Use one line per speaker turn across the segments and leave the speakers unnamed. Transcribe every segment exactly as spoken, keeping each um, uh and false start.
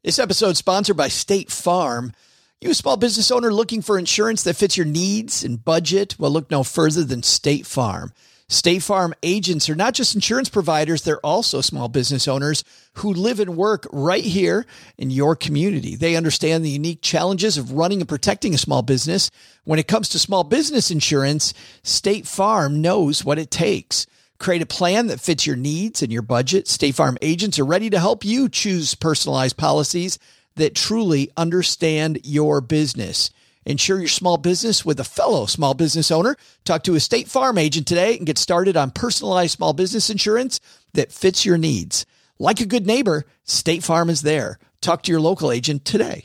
This episode is sponsored by State Farm. You a small business owner looking for insurance that fits your needs and budget? Well, look no further than State Farm. State Farm agents are not just insurance providers, they're also small business owners who live and work right here in your community. They understand the unique challenges of running and protecting a small business. When it comes to small business insurance, State Farm knows what it takes. Create a plan that fits your needs and your budget. State Farm agents are ready to help you choose personalized policies that truly understand your business. Insure your small business with a fellow small business owner. Talk to a State Farm agent today and get started on personalized small business insurance that fits your needs. Like a good neighbor, State Farm is there. Talk to your local agent today.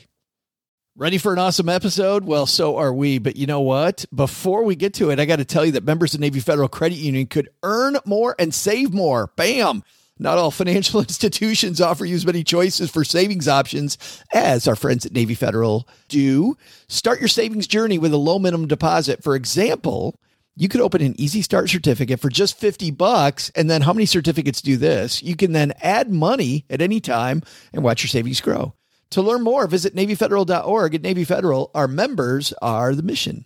Ready for an awesome episode? Well, so are we. But you know what? Before we get to it, I got to tell you that members of Navy Federal Credit Union could earn more and save more. Bam! Not all financial institutions offer you as many choices for savings options as our friends at Navy Federal do. Start your savings journey with a low minimum deposit. For example, you could open an Easy Start certificate for just fifty bucks. And then how many certificates do this? You can then add money at any time and watch your savings grow. To learn more, visit Navy Federal dot org. At Navy Federal, our members are the mission.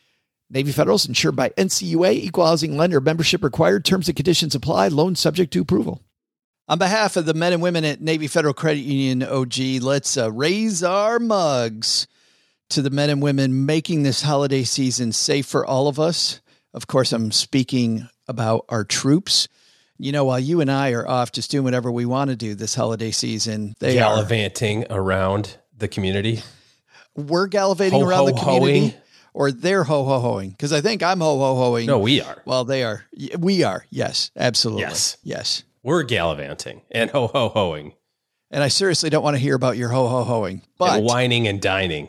Navy Federal is insured by N C U A, Equal Housing Lender. Membership required. Terms and conditions apply. Loan subject to approval. On behalf of the men and women at Navy Federal Credit Union, O G, let's uh, raise our mugs to the men and women making this holiday season safe for all of us. Of course, I'm speaking about our troops. You know, while you and I are off just doing whatever we want to do this holiday season, they
gallivanting are around the community.
We're gallivanting
ho,
around
ho,
the community,
hoing.
Or they're ho ho hoing. Because I think I'm ho ho hoing.
No, we are.
Well, they are. We are. Yes, absolutely.
Yes,
yes.
We're gallivanting and ho ho hoing.
And I seriously don't want to hear about your ho ho hoing, but
and whining and dining.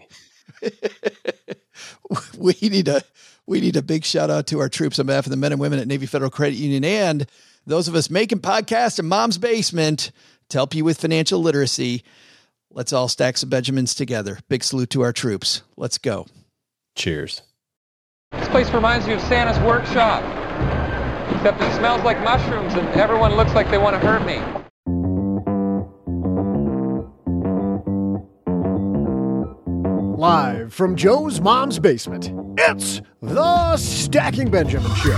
we need a we need a big shout out to our troops on behalf of the men and women at Navy Federal Credit Union and those of us making podcasts in Mom's basement to help you with financial literacy. Let's all stack some Benjamins together. Big salute to our troops. Let's go.
Cheers.
This place reminds me of Santa's workshop, except it smells like mushrooms and everyone looks like they want to hurt me.
Live from Joe's Mom's basement, it's the Stacking Benjamin Show.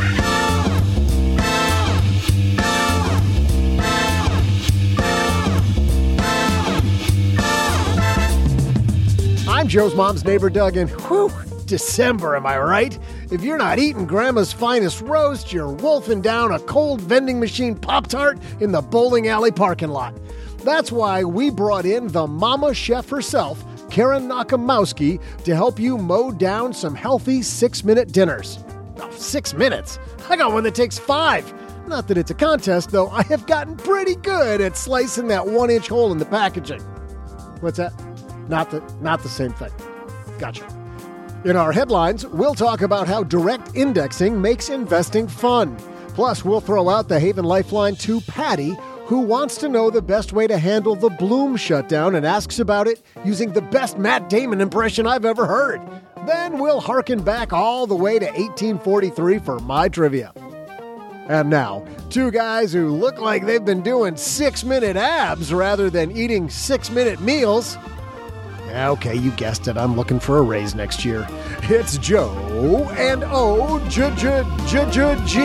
I'm Joe's mom's neighbor, Doug, and whew, December, am I right? If you're not eating Grandma's finest roast, you're wolfing down a cold vending machine Pop-Tart in the bowling alley parking lot. That's why we brought in the mama chef herself, Karen Nakamowski, to help you mow down some healthy six-minute dinners. Oh, six minutes? I got one that takes five. Not that it's a contest, though. I have gotten pretty good at slicing that one-inch hole in the packaging. What's that? Not the, not the same thing. Gotcha. In our headlines, we'll talk about how direct indexing makes investing fun. Plus, we'll throw out the Haven Lifeline to Patty, who wants to know the best way to handle the Bloom shutdown and asks about it using the best Matt Damon impression I've ever heard. Then we'll hearken back all the way to eighteen forty-three for my trivia. And now, two guys who look like they've been doing six-minute abs rather than eating six-minute meals. Okay, you guessed it. I'm looking for a raise next year. It's Joe and O J J J J G.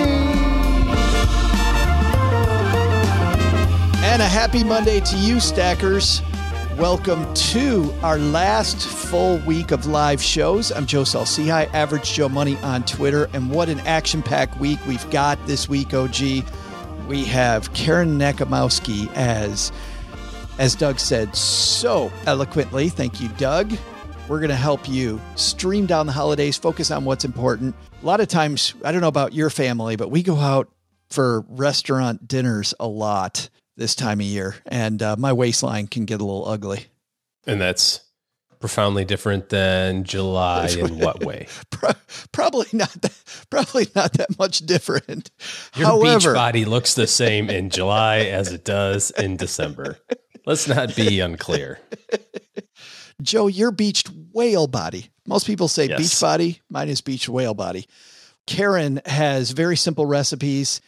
And a happy Monday to you, Stackers. Welcome to our last full week of live shows. I'm Joe Saul-Sehy, Average Joe Money on Twitter. And what an action-packed week we've got this week, O G. We have Karen Nakamowski as... As Doug said so eloquently, thank you, Doug. We're going to help you stream down the holidays, focus on what's important. A lot of times, I don't know about your family, but we go out for restaurant dinners a lot this time of year, and uh, my waistline can get a little ugly.
And that's profoundly different than July in what way?
Pro- probably not that, probably not that much different.
Your
However,
beach body looks the same in July as it does in December. Let's not be unclear.
Joe, your beached whale body. Most people say
Yes.
beach body. Mine is beached whale body. Karen has very simple recipes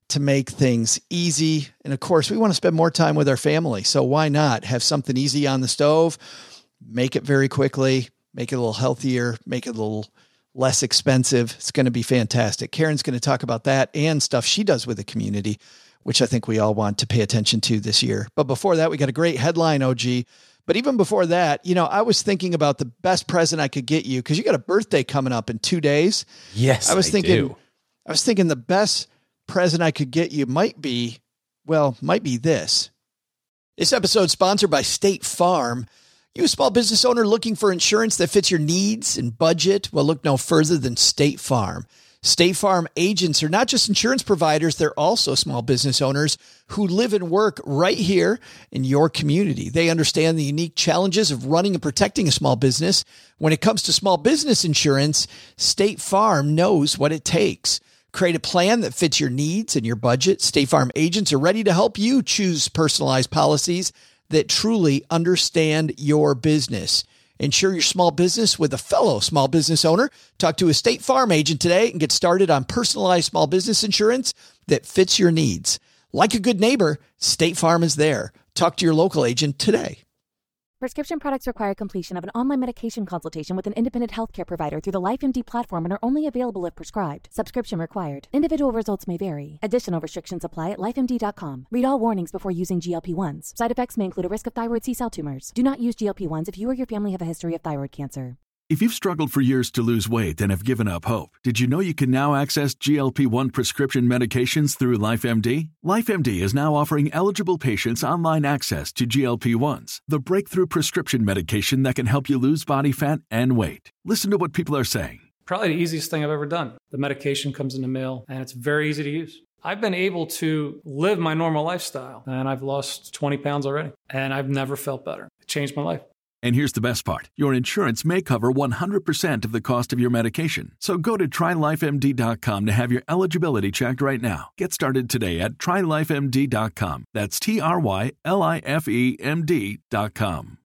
to make things easy. And of course, we want to spend more time with our family. So why not have something easy on the stove, make it very quickly, make it a little healthier, make it a little less expensive. It's going to be fantastic. Karen's going to talk about that and stuff she does with the community, which I think we all want to pay attention to this year. But before that, we got a great headline, O G. But even before that, you know, I was thinking about the best present I could get you because you got a birthday coming up in two days.
Yes,
I was
I
thinking,
do.
I was thinking the best present I could get you might be, well, might be this. This episode sponsored by State Farm. You a small business owner looking for insurance that fits your needs and budget? Well, look no further than State Farm. State Farm agents are not just insurance providers, they're also small business owners who live and work right here in your community. They understand the unique challenges of running and protecting a small business. When it comes to small business insurance, State Farm knows what it takes. Create a plan that fits your needs and your budget. State Farm agents are ready to help you choose personalized policies that truly understand your business. Insure your small business with a fellow small business owner. Talk to a State Farm agent today and get started on personalized small business insurance that fits your needs. Like a good neighbor, State Farm is there. Talk to your local agent today.
Prescription products require completion of an online medication consultation with an independent healthcare provider through the LifeMD platform and are only available if prescribed. Subscription required. Individual results may vary. Additional restrictions apply at life M D dot com. Read all warnings before using G L P ones. Side effects may include a risk of thyroid C-cell tumors. Do not use G L P ones if you or your family have a history of thyroid cancer.
If you've struggled for years to lose weight and have given up hope, did you know you can now access G L P one prescription medications through LifeMD? LifeMD is now offering eligible patients online access to G L P ones, the breakthrough prescription medication that can help you lose body fat and weight. Listen to what people are saying.
Probably the easiest thing I've ever done. The medication comes in the mail, and it's very easy to use. I've been able to live my normal lifestyle, and I've lost twenty pounds already, and I've never felt better. It changed my life.
And here's the best part. Your insurance may cover one hundred percent of the cost of your medication. So go to try life M D dot com to have your eligibility checked right now. Get started today at try life M D dot com. That's T R Y L I F E M D dot com.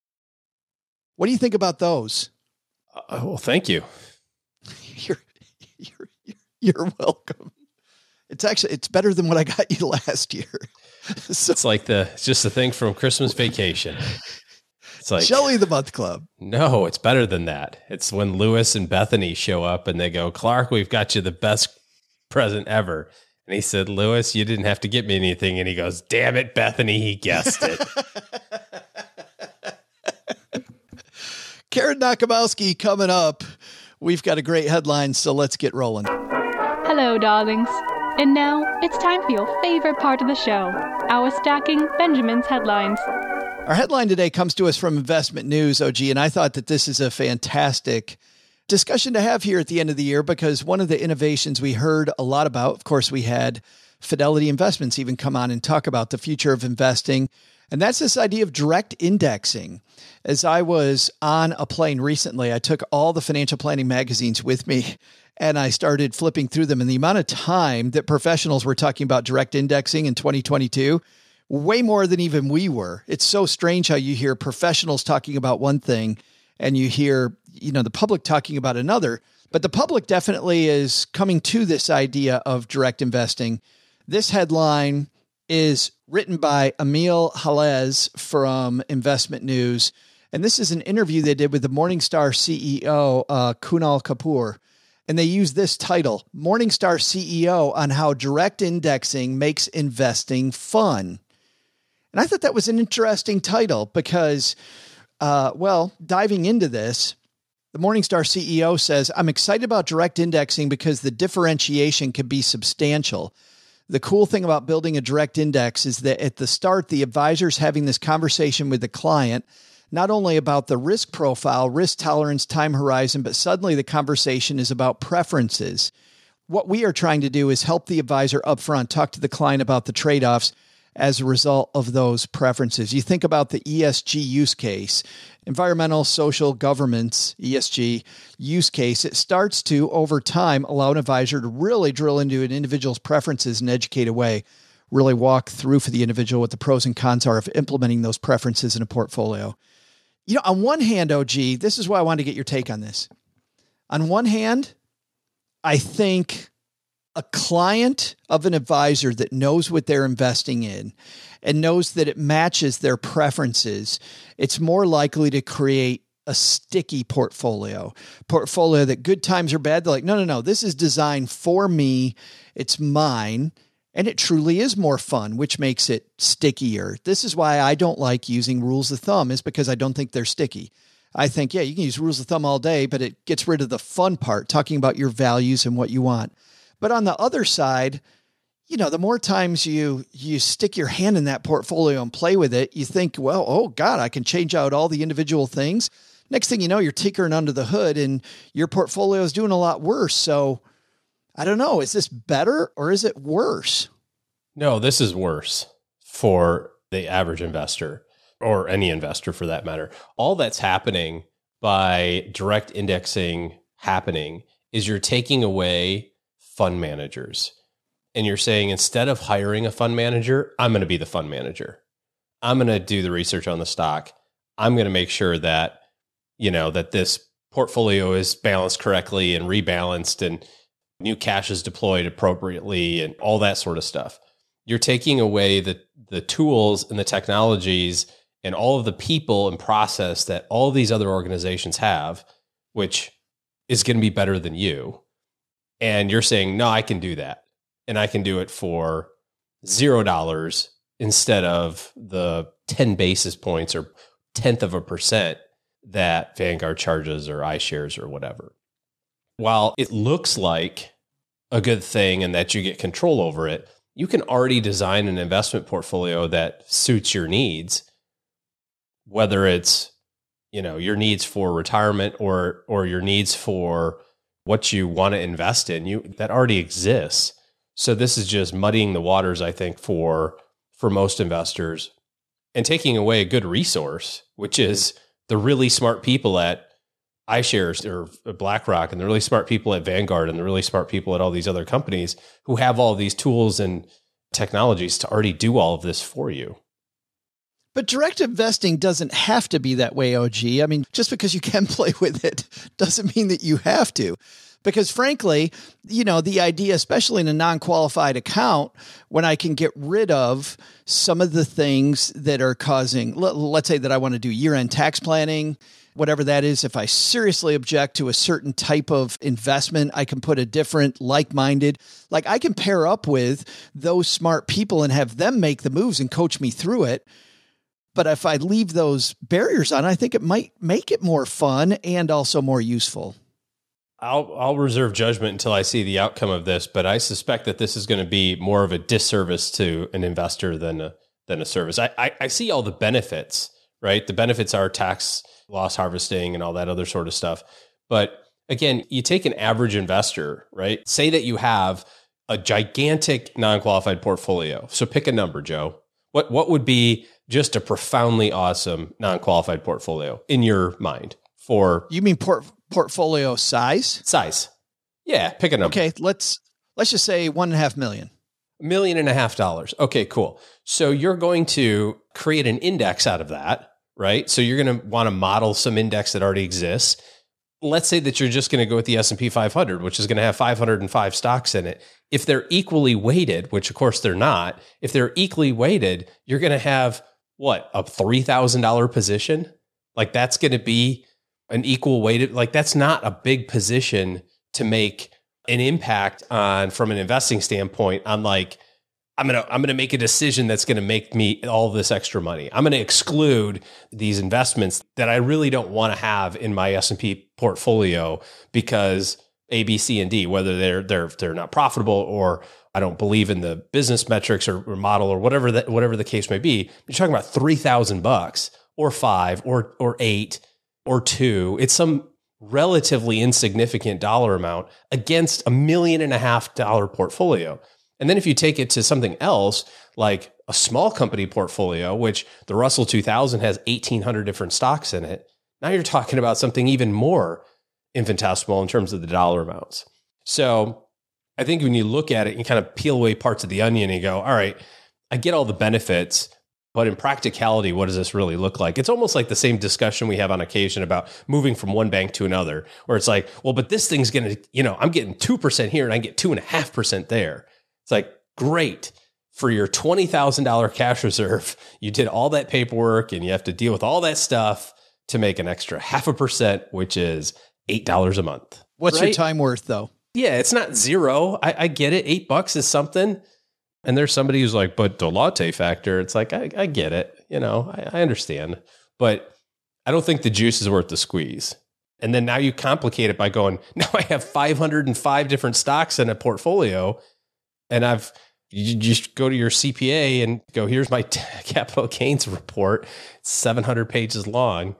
What do you think about those?
Uh, well, thank you.
You're, you're, you're welcome. It's actually, it's better than what I got you last year. So,
It's like the, it's just a thing from Christmas Vacation. It's like
Shelly the Month Club.
No, it's better than that. It's when Lewis and Bethany show up and they go, Clark, we've got you the best present ever. And he said, Lewis, you didn't have to get me anything. And he goes, damn it, Bethany, he guessed it.
Karen Nakamowski coming up. We've got a great headline, so let's get rolling.
Hello, darlings. And now it's time for your favorite part of the show, our Stacking Benjamin's Headlines.
Our headline today comes to us from Investment News, O G, and I thought that this is a fantastic discussion to have here at the end of the year because one of the innovations we heard a lot about, of course, we had Fidelity Investments even come on and talk about the future of investing, and that's this idea of direct indexing. As I was on a plane recently, I took all the financial planning magazines with me and I started flipping through them, and the amount of time that professionals were talking about direct indexing in twenty twenty-two, way more than even we were. It's so strange how you hear professionals talking about one thing and you hear, you know, the public talking about another, but the public definitely is coming to this idea of direct investing. This headline is written by Emil Halez from Investment News. And this is an interview they did with the Morningstar C E O, uh, Kunal Kapoor. And they use this title, Morningstar C E O on how direct indexing makes investing fun. And I thought that was an interesting title because, uh, well, diving into this, the Morningstar C E O says, I'm excited about direct indexing because the differentiation can be substantial. The cool thing about building a direct index is that at the start, the advisor's having this conversation with the client, not only about the risk profile, risk tolerance, time horizon, but suddenly the conversation is about preferences. What we are trying to do is help the advisor upfront talk to the client about the trade-offs as a result of those preferences. You think about the E S G use case, environmental, social, governance, E S G use case. It starts to, over time, allow an advisor to really drill into an individual's preferences and educate away, really walk through for the individual what the pros and cons are of implementing those preferences in a portfolio. You know, on one hand, O G, this is why I wanted to get your take on this. On one hand, I think a client of an advisor that knows what they're investing in and knows that it matches their preferences, it's more likely to create a sticky portfolio, portfolio that good times or bad. They're like, no, no, no, this is designed for me. It's mine. And it truly is more fun, which makes it stickier. This is why I don't like using rules of thumb, is because I don't think they're sticky. I think, yeah, you can use rules of thumb all day, but it gets rid of the fun part, talking about your values and what you want. But on the other side, you know, the more times you you stick your hand in that portfolio and play with it, you think, well, oh God, I can change out all the individual things. Next thing you know, you're tinkering under the hood and your portfolio is doing a lot worse. So I don't know, is this better or is it worse?
No, this is worse for the average investor, or any investor for that matter. All that's happening by direct indexing happening is you're taking away fund managers. And you're saying, instead of hiring a fund manager, I'm going to be the fund manager. I'm going to do the research on the stock. I'm going to make sure that, you know, that this portfolio is balanced correctly and rebalanced and new cash is deployed appropriately and all that sort of stuff. You're taking away the, the tools and the technologies and all of the people and process that all these other organizations have, which is going to be better than you. And you're saying, no, I can do that. And I can do it for zero dollars instead of the ten basis points or tenth of a percent that Vanguard charges or iShares or whatever. While it looks like a good thing and that you get control over it, you can already design an investment portfolio that suits your needs, whether it's, you know, your needs for retirement or or your needs for what you want to invest in. You that already exists. So this is just muddying the waters, I think, for for most investors and taking away a good resource, which is the really smart people at iShares or BlackRock and the really smart people at Vanguard and the really smart people at all these other companies who have all these tools and technologies to already do all of this for you.
But direct investing doesn't have to be that way, O G. I mean, just because you can play with it doesn't mean that you have to. Because frankly, you know, the idea, especially in a non-qualified account, when I can get rid of some of the things that are causing, let's say that I want to do year-end tax planning, whatever that is, if I seriously object to a certain type of investment, I can put a different like-minded, like I can pair up with those smart people and have them make the moves and coach me through it. But if I leave those barriers on, I think it might make it more fun and also more useful.
I'll I'll reserve judgment until I see the outcome of this, but I suspect that this is going to be more of a disservice to an investor than a than a service. I, I, I see all the benefits, right? The benefits are tax loss harvesting and all that other sort of stuff. But again, you take an average investor, right? Say that you have a gigantic non-qualified portfolio. So pick a number, Joe. What what would be just a profoundly awesome non-qualified portfolio in your mind for
you mean port, portfolio size?
Size. Yeah, pick a number.
Okay, let's let's just say one and a half million.
A million and a half dollars. Okay, cool. So you're going to create an index out of that, right? So you're going to want to model some index that already exists. Let's say that you're just going to go with the S and P five hundred, which is going to have five hundred five stocks in it. If they're equally weighted, which of course they're not, if they're equally weighted, you're going to have what, a three thousand dollars position? Like that's going to be an equal weighted, like that's not a big position to make an impact on from an investing standpoint. I'm like, I'm going to, I'm going to make a decision that's going to make me all this extra money. I'm going to exclude these investments that I really don't want to have in my S and P portfolio because A, B, C, and D, whether they're, they're, they're not profitable or I don't believe in the business metrics or, or model or whatever that, whatever the case may be. You're talking about three thousand bucks or five or, or eight or two. It's some relatively insignificant dollar amount against a million and a half dollar portfolio. And then if you take it to something else, like a small company portfolio, which the Russell two thousand has eighteen hundred different stocks in it, now you're talking about something even more infinitesimal in terms of the dollar amounts. So I think when you look at it, you kind of peel away parts of the onion and you go, all right, I get all the benefits, But in practicality, what does this really look like? It's almost like the same discussion we have on occasion about moving from one bank to another, where it's like, well, but this thing's going to, you know, I'm getting two percent here and I get two and a half percent there. It's like, great. For your twenty thousand dollars cash reserve, you did all that paperwork and you have to deal with all that stuff to make an extra half a percent, which is eight dollars a month.
What's
right?
your time worth though?
Yeah, it's not zero. I, I get it. Eight bucks is something. And there's somebody who's like, but the latte factor, it's like, I, I get it. You know, I, I understand. But I don't think the juice is worth the squeeze. And then now you complicate it by going, now I have five hundred five different stocks in a portfolio. And I've, you just go to your C P A and go, here's my t- capital gains report. It's seven hundred pages long.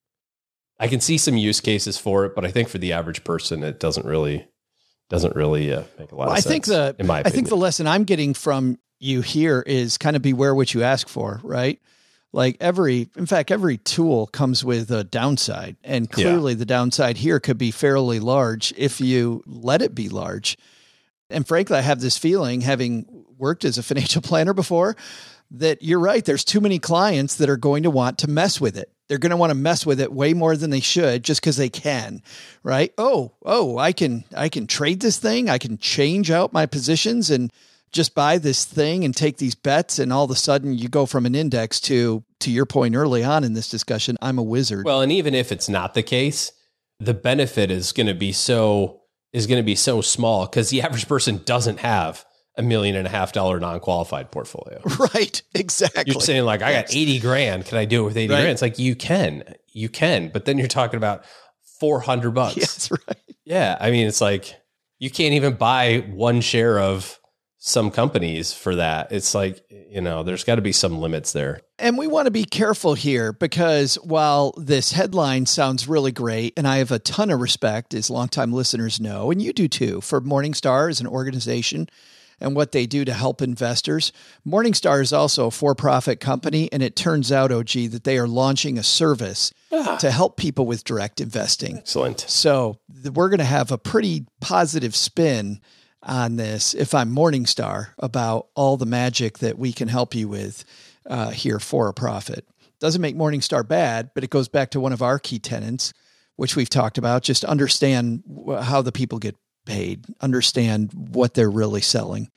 I can see some use cases for it, but I think for the average person, it doesn't really doesn't really uh, make a lot
well,
of
I
sense.
think the
in my opinion.
I think the lesson I'm getting from you here is kind of beware what you ask for, right? Like every, in fact, every tool comes with a downside, and clearly yeah. the downside here could be fairly large if you let it be large. And frankly, I have this feeling, having worked as a financial planner before, that you're right. There's too many clients that are going to want to mess with it. They're going to want to mess with it way more than they should just because they can, right? Oh, oh, I can, I can trade this thing. I can change out my positions and just buy this thing and take these bets. And all of a sudden you go from an index to, to your point early on in this discussion, I'm a wizard.
Well, and even if it's not the case, the benefit is going to be so, is going to be so small because the average person doesn't have a million and a half dollar non-qualified portfolio.
Right. Exactly.
You're saying like, I got eighty grand. Can I do it with eighty
right.
grand? It's like, you can, you can, but then you're talking about four hundred bucks.
Yes, right.
Yeah. I mean, it's like, you can't even buy one share of some companies for that. It's like, you know, there's got to be some limits there.
And we want to be careful here because while this headline sounds really great, and I have a ton of respect, as longtime listeners know, and you do too, for Morningstar as an organization and what they do to help investors. Morningstar is also a for-profit company, and it turns out, O G, that they are launching a service ah. to help people with direct investing.
Excellent.
So th- we're going to have a pretty positive spin on this, if I'm Morningstar, about all the magic that we can help you with uh, here for a profit. Doesn't make Morningstar bad, but it goes back to one of our key tenets, which we've talked about. Just understand how the people get paid, understand what they're really selling.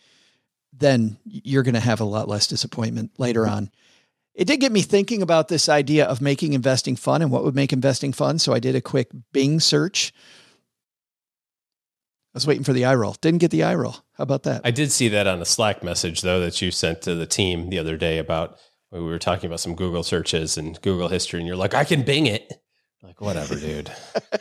Then you're going to have a lot less disappointment later on. It did get me thinking about this idea of making investing fun and what would make investing fun. So I did a quick Bing search. I was waiting for the eye roll. Didn't get the eye roll. How about that?
I did see that on a Slack message, though, that you sent to the team the other day about when we were talking about some Google searches and Google history, and you're like, I can Bing it. Like, whatever, dude.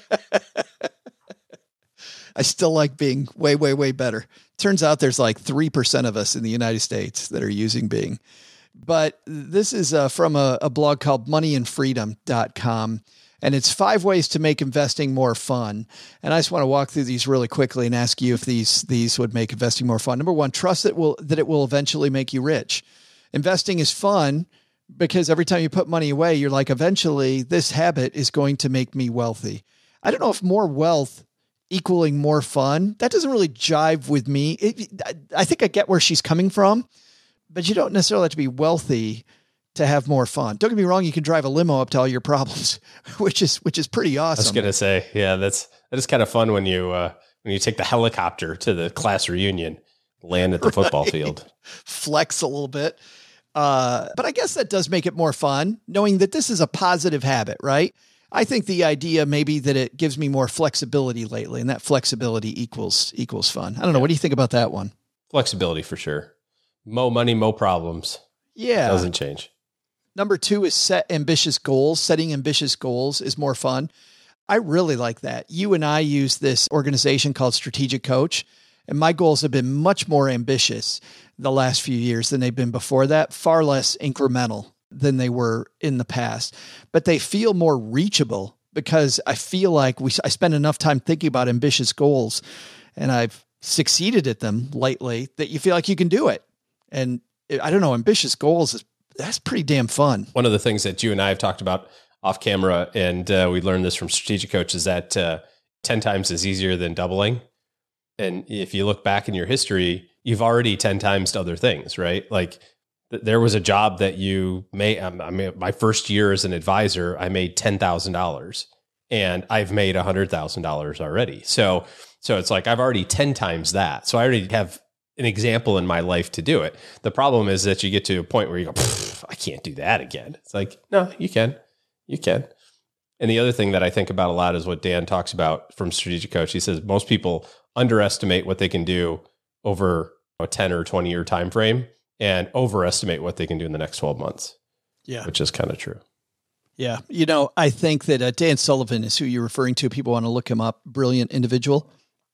I still like Bing way, way, way better. Turns out there's like three percent of us in the United States that are using Bing. But this is uh, from a, a blog called money and freedom dot com. And it's five ways to make investing more fun. And I just want to walk through these really quickly and ask you if these these would make investing more fun. Number one, trust that will that it will eventually make you rich. Investing is fun because every time you put money away, you're like, eventually this habit is going to make me wealthy. I don't know if more wealth equaling more fun, that doesn't really jive with me. It, I think I get where she's coming from, but you don't necessarily have to be wealthy to have more fun. Don't get me wrong. You can drive a limo up to all your problems, which is, which is pretty awesome.
I was going to say, yeah, that's, that is kind of fun when you, uh, when you take the helicopter to the class reunion, land at the right. football field,
flex a little bit. Uh, but I guess that does make it more fun knowing that this is a positive habit, right? I think the idea maybe that it gives me more flexibility lately, and that flexibility equals, equals fun. I don't know. What do you think about that one?
Flexibility for sure. Mo money, mo problems.
Yeah.
Doesn't change.
Number two is set ambitious goals. Setting ambitious goals is more fun. I really like that. You and I use this organization called Strategic Coach, and my goals have been much more ambitious the last few years than they've been before that, far less incremental than they were in the past, but they feel more reachable because I feel like we, I spend enough time thinking about ambitious goals and I've succeeded at them lately that you feel like you can do it. And I don't know, ambitious goals is, that's pretty damn fun.
One of the things that you and I have talked about off camera, and uh, we learned this from Strategic Coach, is that uh, ten times is easier than doubling. And if you look back in your history, you've already ten times other things, right? Like th- there was a job that you made. Um, I mean, my first year as an advisor, I made ten thousand dollars, and I've made one hundred thousand dollars already. So, so it's like I've already ten times that. So I already have an example in my life to do it. The problem is that you get to a point where you go, I can't do that again. It's like, no, you can, you can. And the other thing that I think about a lot is what Dan talks about from Strategic Coach. He says most people underestimate what they can do over a ten or twenty year time frame and overestimate what they can do in the next twelve months.
Yeah.
Which is kind of true.
Yeah. You know, I think that uh, Dan Sullivan is who you're referring to. People want to look him up. Brilliant individual.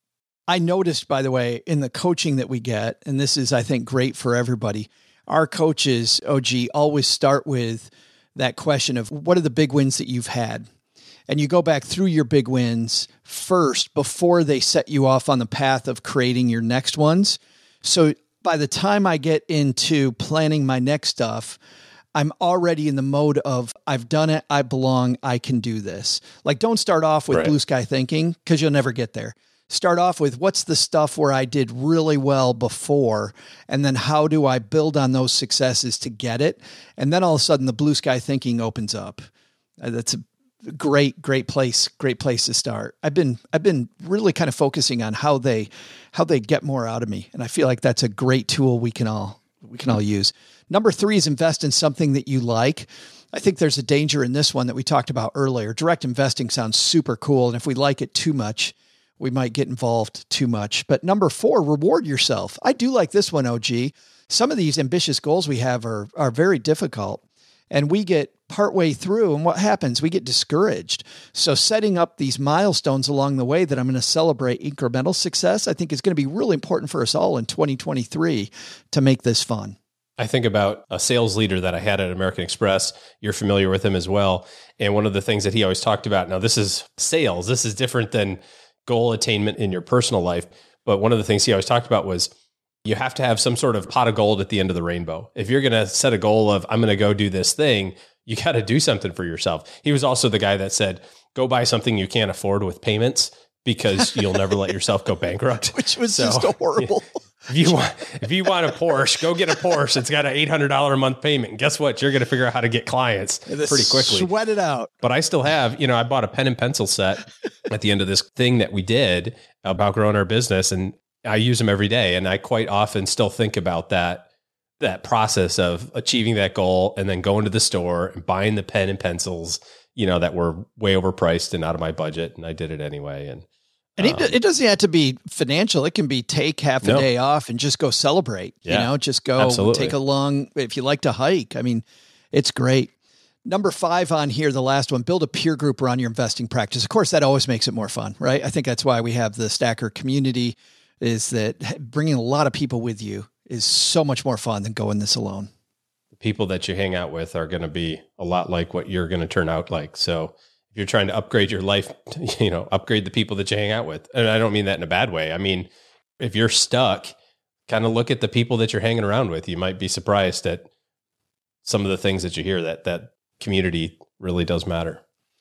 I noticed, by the way, in the coaching that we get, and this is, I think, great for everybody, our coaches, O G, always start with that question of what are the big wins that you've had? And you go back through your big wins first before they set you off on the path of creating your next ones. So by the time I get into planning my next stuff, I'm already in the mode of I've done it. I belong. I can do this. Like, don't start off with
right.
blue sky thinking, because you'll never get there. Start off with what's the stuff where I did really well before, and then how do I build on those successes to get it? And then all of a sudden the blue sky thinking opens up. Uh, that's a great, great place, great place to start. I've been, I've been really kind of focusing on how they, how they get more out of me. And I feel like that's a great tool we can all, we can all use. Number three is invest in something that you like. I think there's a danger in this one that we talked about earlier. Direct investing sounds super cool. And if we like it too much, we might get involved too much. But number four, reward yourself. I do like this one, O G. Some of these ambitious goals we have are, are very difficult, and we get partway through, and what happens? We get discouraged. So setting up these milestones along the way that I'm going to celebrate incremental success, I think is going to be really important for us all in twenty twenty-three to make this fun.
I think about a sales leader that I had at American Express. You're familiar with him as well. And one of the things that he always talked about, now this is sales. This is different than goal attainment in your personal life. But one of the things he always talked about was you have to have some sort of pot of gold at the end of the rainbow. If you're going to set a goal of, I'm going to go do this thing, you got to do something for yourself. He was also the guy that said, go buy something you can't afford with payments because you'll never let yourself go bankrupt.
Which was
so,
just a horrible.
If you want, if you want a Porsche, go get a Porsche. It's got an eight hundred dollars a month payment. And guess what? You're going to figure out how to get clients pretty quickly.
Sweat it out.
But I still have, you know, I bought a pen and pencil set at the end of this thing that we did about growing our business, and I use them every day. And I quite often still think about that, that process of achieving that goal and then going to the store and buying the pen and pencils, you know, that were way overpriced and out of my budget. And I did it anyway. And
And it,
Um,
it doesn't have to be financial. It can be take half a
No.
day off and just go celebrate,
Yeah,
you know, just go
absolutely.
take a long, if you like to hike, I mean, it's great. Number five on here, the last one, build a peer group around your investing practice. Of course, that always makes it more fun, right? I think that's why we have the Stacker community, is that bringing a lot of people with you is so much more fun than going this alone.
the people that you hang out with are going to be a lot like what you're going to turn out like. So if you're trying to upgrade your life, you know, upgrade the people that you hang out with. And I don't mean that in a bad way. I mean, if you're stuck, kind of look at the people that you're hanging around with. You might be surprised at some of the things that you hear. That that community really does matter.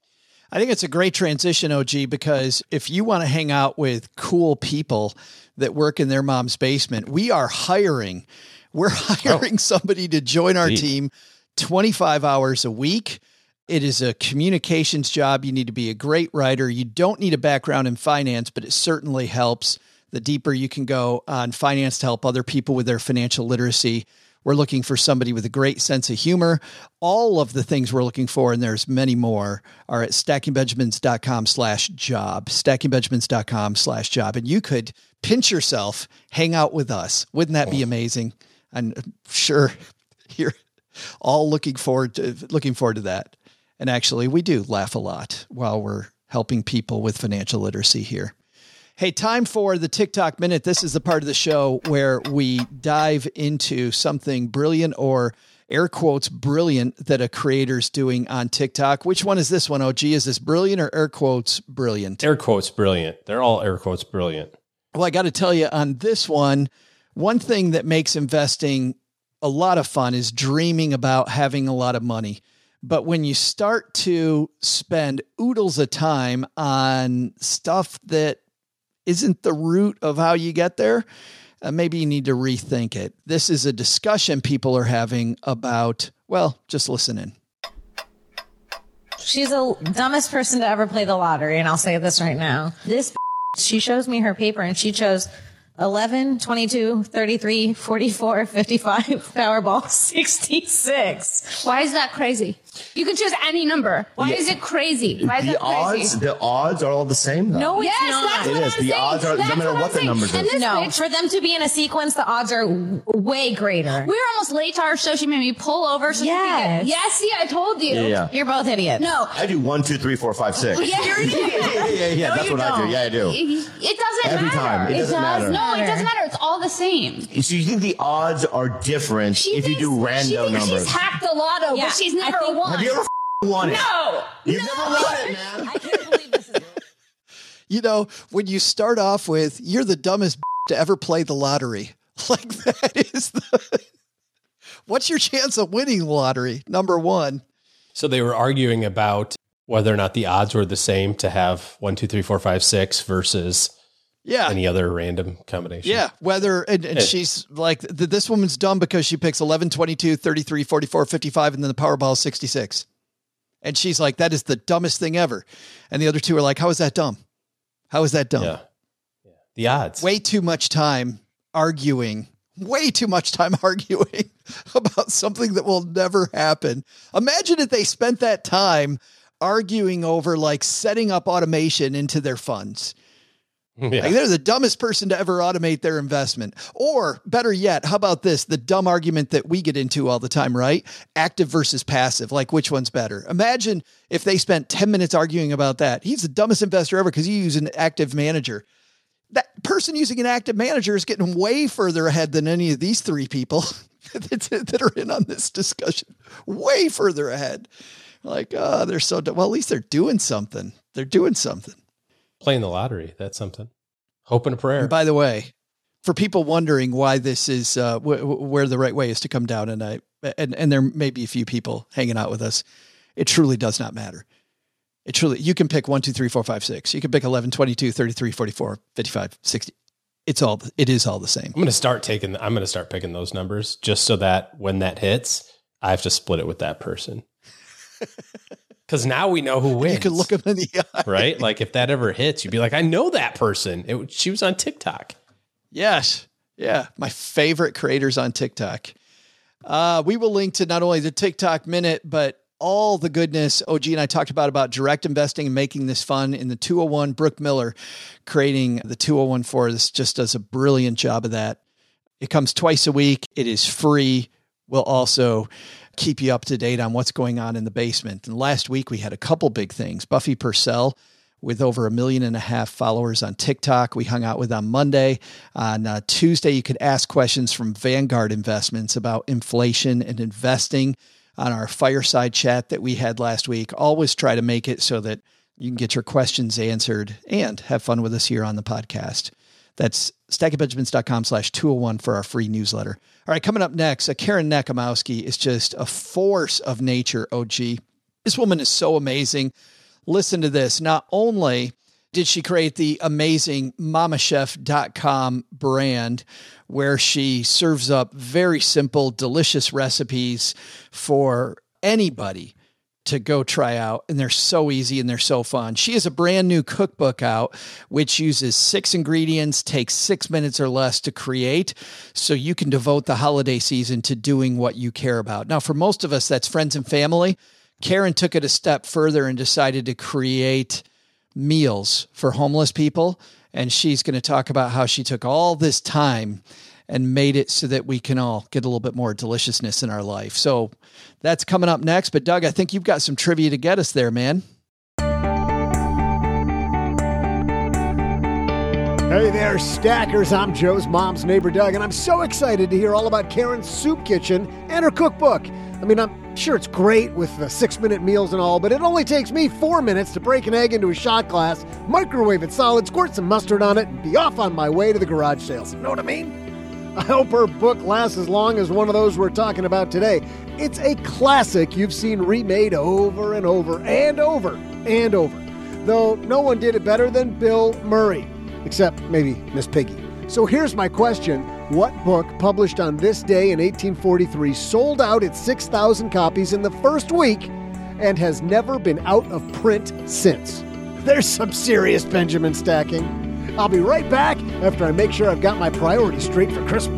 I think it's a great transition, O G, because if you want to hang out with cool people that work in their mom's basement, we are hiring. We're hiring oh. somebody to join our
Indeed.
team twenty-five hours a week. It is a communications job. You need to be a great writer. You don't need a background in finance, but it certainly helps. The deeper you can go on finance to help other people with their financial literacy. We're looking for somebody with a great sense of humor. All of the things we're looking for, and there's many more, are at stackingbenjamins.com slash job, stackingbenjamins.com slash job. And you could pinch yourself, hang out with us. Wouldn't that be amazing? I'm sure you're all looking forward to, looking forward to that. And actually, we do laugh a lot while we're helping people with financial literacy here. Hey, time for the TikTok Minute. This is the part of the show where we dive into something brilliant, or air quotes brilliant, that a creator's doing on TikTok. Which one is this one, O G? Is this brilliant or air quotes brilliant?
Air quotes brilliant. They're all air quotes brilliant.
Well, I got to tell you on this one, one thing that makes investing a lot of fun is dreaming about having a lot of money. But when you start to spend oodles of time on stuff that isn't the root of how you get there, uh, maybe you need to rethink it. This is a discussion people are having about, well, just listen in.
She's the dumbest person to ever play the lottery, and I'll say this right now. This she shows me her paper, and she chose eleven, twenty-two, thirty-three, forty-four, fifty-five, Powerball sixty-six.
Why is that crazy? You can choose any number. Why
Yeah.
is it crazy? Why is
the
that crazy?
odds, the odds are all the same, though.
No, it's
Yes,
not.
that's
It
what
is.
I'm
The
saying.
odds are- no
That's
matter
what
what
I'm
the
saying.
numbers
And
is.
this
No,
bitch-
for them to be in a sequence, the odds are w- way greater.
we were almost late to our show. She made me pull over. So
Yes.
she could get, yes, see, I told you.
Yeah, yeah.
You're both idiots.
No.
I do one, two, three, four, five, six.
Yeah, you're an idiot.
yeah, yeah, yeah.
No,
That's
you
what I
don't.
do. Yeah, I do.
It doesn't
Every
matter.
time. It doesn't
does
matter.
No, it doesn't matter. It's all the same.
So you think the odds are different
She
if you
thinks-
do
she
random
thinks
numbers?
she's hacked the lotto,
Yeah,
but she's
I
never
think-
won.
Have you ever f- won it?
No.
You've
no.
never won it, man.
I can't believe this is
You know, when you start off with, you're the dumbest to ever play the lottery. Like that is the, what's your chance of winning the lottery? Number one.
So they were arguing about whether or not the odds were the same to have one, two, three, four, five, six versus
Yeah.
any other random combination.
Yeah, whether, and, and
Yeah.
she's like, th- this woman's dumb because she picks eleven, twenty-two, thirty-three, forty-four, fifty-five, and then the Powerball is sixty-six. And she's like, that is the dumbest thing ever. And the other two are like, how is that dumb? How is that dumb?
Yeah. Yeah. The odds.
Way too much time arguing, way too much time arguing about something that will never happen. Imagine if they spent that time arguing over like setting up automation into their funds.
Yeah.
Like they're the dumbest person to ever automate their investment. Or better yet, how about this? The dumb argument that we get into all the time, right? Active versus passive. Like which one's better? Imagine if they spent ten minutes arguing about that. He's the dumbest investor ever because he used an active manager. That person using an active manager is getting way further ahead than any of these three people that, that are in on this discussion. Way further ahead. Like, oh, they're so dumb. Well, at least they're doing something. They're doing something.
Playing the lottery. That's something. Hope and a prayer.
And by the way, for people wondering why this is uh, w- w- where the right way is to come down tonight, and, and there may be a few people hanging out with us, it truly does not matter. It truly, you can pick one, two, three, four, five, six. You can pick eleven, twenty-two, thirty-three, forty-four, fifty-five, sixty. It's all, it is all the same.
I'm going to start taking, I'm going to start picking those numbers just so that when that hits, I have to split it with that person. Because now we know who wins.
You can look them in the eye.
Right? Like if that ever hits, you'd be like, I know that person. It, she was on TikTok.
Yes. Yeah. My favorite creators on TikTok. Uh, we will link to not only the TikTok Minute, but all the goodness O G and I talked about, about direct investing and making this fun in the two oh one. Brooke Miller creating the two oh one for this just does a brilliant job of that. It comes twice a week. It is free. We'll also keep you up to date on what's going on in the basement. And last week we had a couple big things. Buffy Purcell, with over a million and a half followers on TikTok, we hung out with on Monday. On uh, Tuesday, you could ask questions from Vanguard Investments about inflation and investing on our fireside chat that we had last week. Always try to make it so that you can get your questions answered and have fun with us here on the podcast. That's stackingbenjamins.com slash 201 for our free newsletter. All right, coming up next, uh, Karen Nekomowski is just a force of nature, O G. This woman is so amazing. Listen to this. Not only did she create the amazing mama chef dot com brand where she serves up very simple, delicious recipes for anybody to go try out. And they're so easy and they're so fun. She has a brand new cookbook out, which uses six ingredients, takes six minutes or less to create. So you can devote the holiday season to doing what you care about. Now, for most of us, that's friends and family. Karen took it a step further and decided to create meals for homeless people. And she's going to talk about how she took all this time and made it so that we can all get a little bit more deliciousness in our life. So that's coming up next. But Doug, I think you've got some trivia to get us there, man.
Hey there, stackers. I'm Joe's mom's neighbor, Doug, and I'm so excited to hear all about Karen's soup kitchen and her cookbook. I mean, I'm sure it's great with the six-minute meals and all, but it only takes me four minutes to break an egg into a shot glass, microwave it solid, squirt some mustard on it, and be off on my way to the garage sales. You know what I mean? I hope her book lasts as long as one of those we're talking about today. It's a classic you've seen remade over and over and over and over, though no one did it better than Bill Murray, except maybe Miss Piggy. So here's my question. What book, published on this day in eighteen forty-three, sold out its six thousand copies in the first week and has never been out of print since? There's some serious Benjamin stacking. I'll be right back after I make sure I've got my priorities straight for Christmas.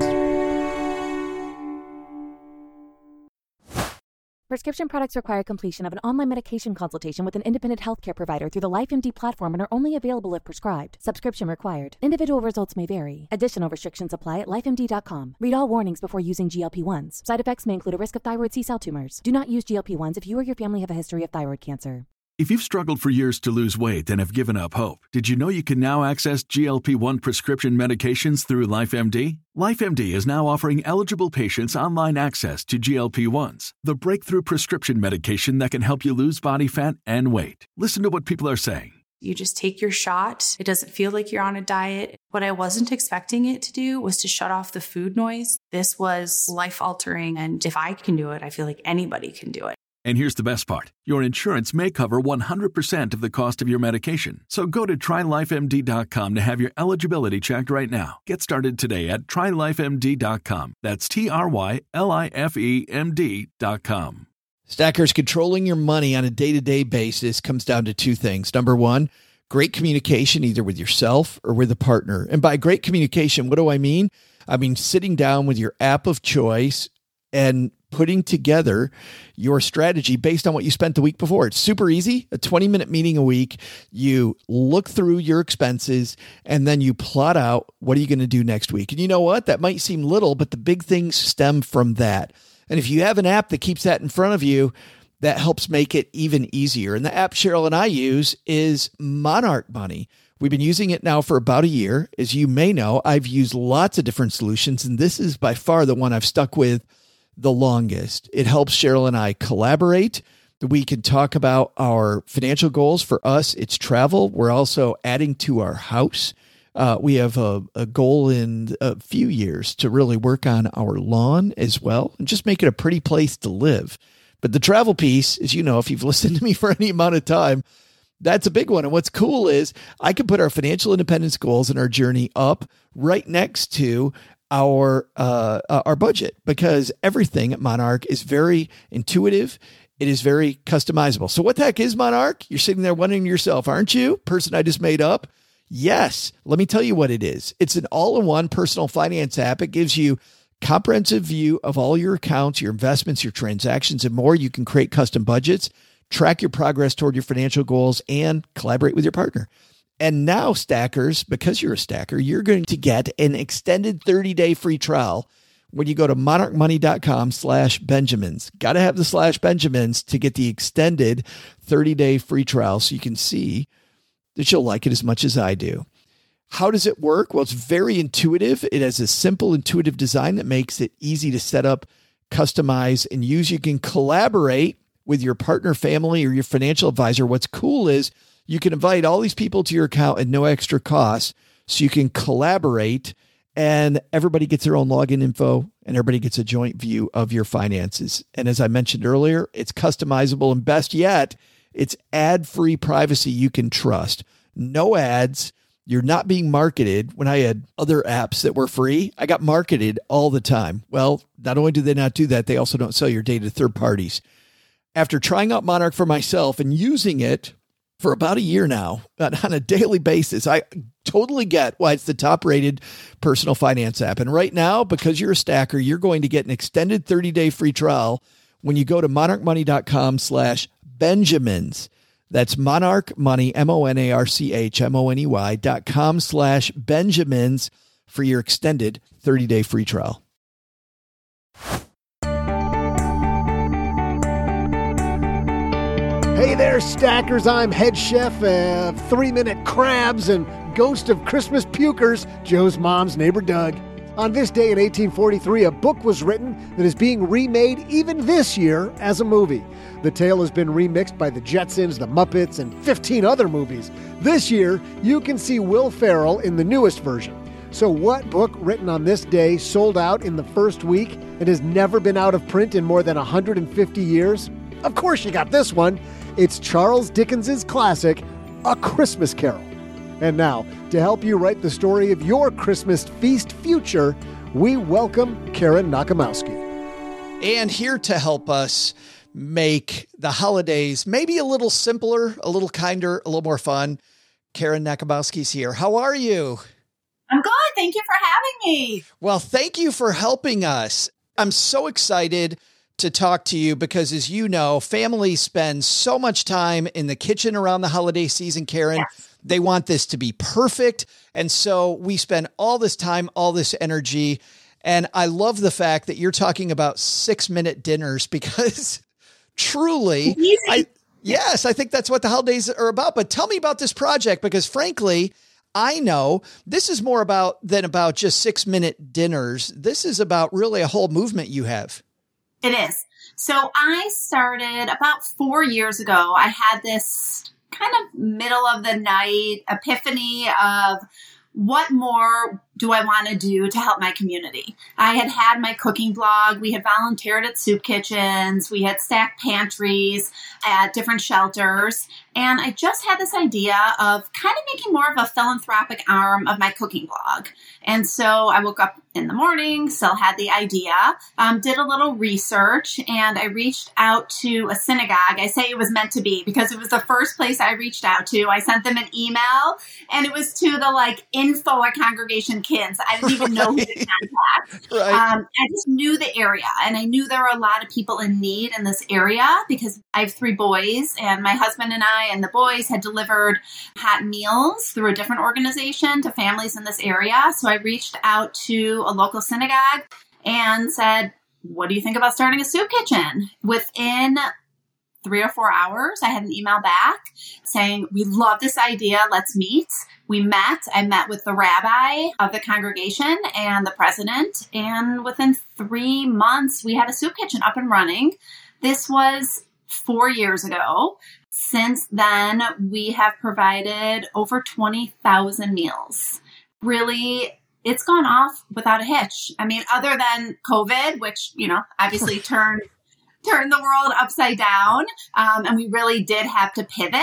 Prescription products require completion of an online medication consultation with an independent healthcare provider through the LifeMD platform and are only available if prescribed. Subscription required. Individual results may vary. Additional restrictions apply at life M D dot com. Read all warnings before using G L P ones. Side effects may include a risk of thyroid C-cell tumors. Do not use G L P ones if you or your family have a history of thyroid cancer.
If you've struggled for years to lose weight and have given up hope, did you know you can now access G L P one prescription medications through LifeMD? LifeMD is now offering eligible patients online access to G L P ones, the breakthrough prescription medication that can help you lose body fat and weight. Listen to what people are saying.
You just take your shot. It doesn't feel like you're on a diet. What I wasn't expecting it to do was to shut off the food noise. This was life-altering, and if I can do it, I feel like anybody can do it.
And here's the best part. Your insurance may cover one hundred percent of the cost of your medication. So go to try life M D dot com to have your eligibility checked right now. Get started today at try life M D dot com. That's T R Y L I F E M D dot com.
Stackers, controlling your money on a day-to-day basis comes down to two things. Number one, great communication either with yourself or with a partner. And by great communication, what do I mean? I mean sitting down with your app of choice and putting together your strategy based on what you spent the week before. It's super easy, a twenty minute meeting a week. You look through your expenses and then you plot out what are you going to do next week. And you know what? That might seem little, but the big things stem from that. And if you have an app that keeps that in front of you, that helps make it even easier. And the app Cheryl and I use is Monarch Money. We've been using it now for about a year. As you may know, I've used lots of different solutions, and this is by far the one I've stuck with the longest. It helps Cheryl and I collaborate. We can talk about our financial goals. For us, it's travel. We're also adding to our house. Uh, we have a, a goal in a few years to really work on our lawn as well and just make it a pretty place to live. But the travel piece, as you know, if you've listened to me for any amount of time, that's a big one. And what's cool is I can put our financial independence goals and our journey up right next to our uh, our budget, because everything at Monarch is very intuitive. It is very customizable. So what the heck is Monarch? You're sitting there wondering to yourself, aren't you? Person I just made up? Yes. Let me tell you what it is. It's an all-in-one personal finance app. It gives you comprehensive view of all your accounts, your investments, your transactions, and more. You can create custom budgets, track your progress toward your financial goals, and collaborate with your partner. And now, stackers, because you're a stacker, you're going to get an extended thirty-day free trial when you go to monarch money dot com slash Benjamins. Got to have the slash Benjamins to get the extended thirty-day free trial so you can see that you'll like it as much as I do. How does it work? Well, it's very intuitive. It has a simple, intuitive design that makes it easy to set up, customize, and use. You can collaborate with your partner, family, or your financial advisor. What's cool is you can invite all these people to your account at no extra cost, so you can collaborate and everybody gets their own login info and everybody gets a joint view of your finances. And as I mentioned earlier, it's customizable, and best yet, it's ad-free privacy you can trust. No ads. You're not being marketed. When I had other apps that were free, I got marketed all the time. Well, not only do they not do that, they also don't sell your data to third parties. After trying out Monarch for myself and using it for about a year now on a daily basis, I totally get why it's the top rated personal finance app. And right now, because you're a stacker, you're going to get an extended thirty-day free trial when you go to monarch money dot com slash Benjamins. That's Monarch Money, M O N A R C H M O N E Y dot com slash Benjamins for your extended thirty-day free trial.
Hey there, stackers. I'm head chef of Three Minute Crabs and ghost of Christmas pukers, Joe's mom's neighbor Doug. On this day in eighteen forty-three, a book was written that is being remade even this year as a movie. The tale has been remixed by the Jetsons, the Muppets, and fifteen other movies. This year, you can see Will Ferrell in the newest version. So what book written on this day sold out in the first week and has never been out of print in more than one hundred fifty years? Of course you got this one. It's Charles Dickens's classic, A Christmas Carol. And now, to help you write the story of your Christmas feast future, we welcome Karen Nakamowski.
And here to help us make the holidays maybe a little simpler, a little kinder, a little more fun, Karen Nakamowski's here. How are you?
I'm good. Thank you for having me.
Well, thank you for helping us. I'm so excited to talk to you because, as you know, families spend so much time in the kitchen around the holiday season, Karen. Yes. They want this to be perfect. And so we spend all this time, all this energy. And I love the fact that you're talking about six minute dinners because truly, I, yes, I think that's what the holidays are about. But tell me about this project, because frankly, I know this is more about than about just six minute dinners. This is about really a whole movement you have.
It is. So I started about four years ago. I had this kind of middle of the night epiphany of what more do I want to do to help my community? I had had my cooking blog. We had volunteered at soup kitchens. We had stacked pantries at different shelters. And I just had this idea of kind of making more of a philanthropic arm of my cooking blog. And so I woke up in the morning, still had the idea, um, did a little research, and I reached out to a synagogue. I say it was meant to be because it was the first place I reached out to. I sent them an email, and it was to the like info at Congregation Kids. I didn't even know who to contact. Right. Um, I just knew the area, and I knew there were a lot of people in need in this area because I have three boys, and my husband and I and the boys had delivered hot meals through a different organization to families in this area. So I reached out to a local synagogue and said, what do you think about starting a soup kitchen? Within three or four hours, I had an email back saying, we love this idea. Let's meet. We met. I met with the rabbi of the congregation and the president. And within three months, we had a soup kitchen up and running. This was four years ago. Since then, we have provided over twenty thousand meals. Really, it's gone off without a hitch. I mean, other than COVID, which, you know, obviously turned turned the world upside down. Um, and we really did have to pivot.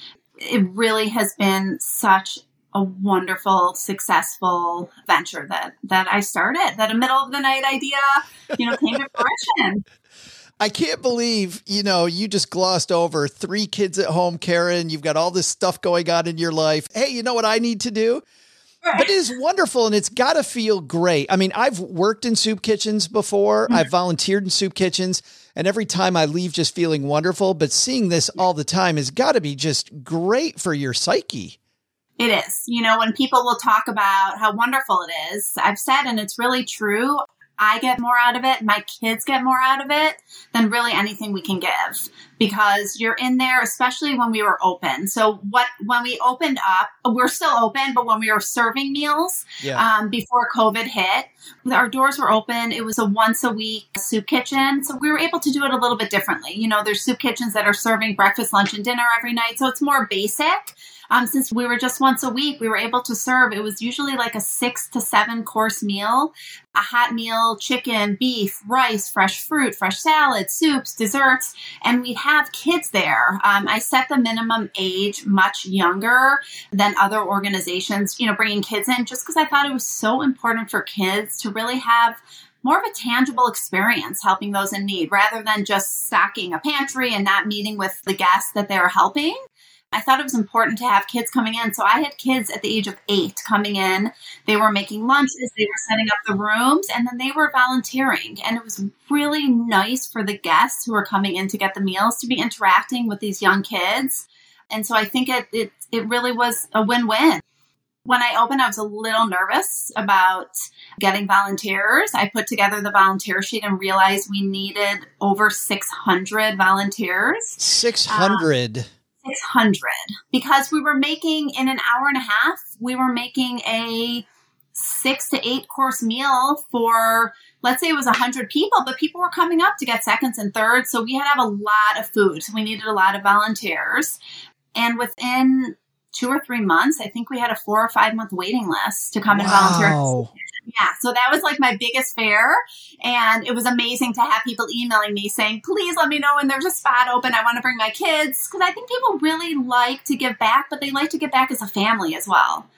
It really has been such a wonderful, successful venture that, that I started, that a middle of the night idea, you know, came to fruition.
I can't believe, you know, you just glossed over three kids at home, Karen. You've got all this stuff going on in your life. Hey, you know what I need to do? Right. But it is wonderful, and it's got to feel great. I mean, I've worked in soup kitchens before. Mm-hmm. I've volunteered in soup kitchens, and every time I leave just feeling wonderful. But seeing this all the time has got to be just great for your psyche.
It is. You know, when people will talk about how wonderful it is, I've said, and it's really true, I get more out of it, my kids get more out of it than really anything we can give, because you're in there, especially when we were open. So what, when we opened up, we're still open, but when we were serving meals, yeah. um, before COVID hit, our doors were open. It was a once a week soup kitchen. So we were able to do it a little bit differently. You know, there's soup kitchens that are serving breakfast, lunch, and dinner every night. So it's more basic. Um, since we were just once a week, we were able to serve. It was usually like a six to seven course meal, a hot meal, chicken, beef, rice, fresh fruit, fresh salad, soups, desserts, and we'd have kids there. Um, I set the minimum age much younger than other organizations, you know, bringing kids in, just because I thought it was so important for kids to really have more of a tangible experience helping those in need, rather than just stocking a pantry and not meeting with the guests that they were helping. I thought it was important to have kids coming in. So I had kids at the age of eight coming in. They were making lunches, they were setting up the rooms, and then they were volunteering. And it was really nice for the guests who were coming in to get the meals to be interacting with these young kids. And so I think it it, it really was a win-win. When I opened, I was a little nervous about getting volunteers. I put together the volunteer sheet and realized we needed over six hundred volunteers.
six hundred? Um,
six hundred, because we were making, in an hour and a half, we were making a six to eight course meal for, let's say it was one hundred people, but people were coming up to get seconds and thirds. So we had to have a lot of food. So we needed a lot of volunteers. And within two or three months, I think we had a four or five month waiting list to come and
wow.
volunteer. Yeah, so that was like my biggest fair. And it was amazing to have people emailing me saying, please let me know when there's a spot open. I want to bring my kids. Because I think people really like to give back, but they like to give back as a family as well.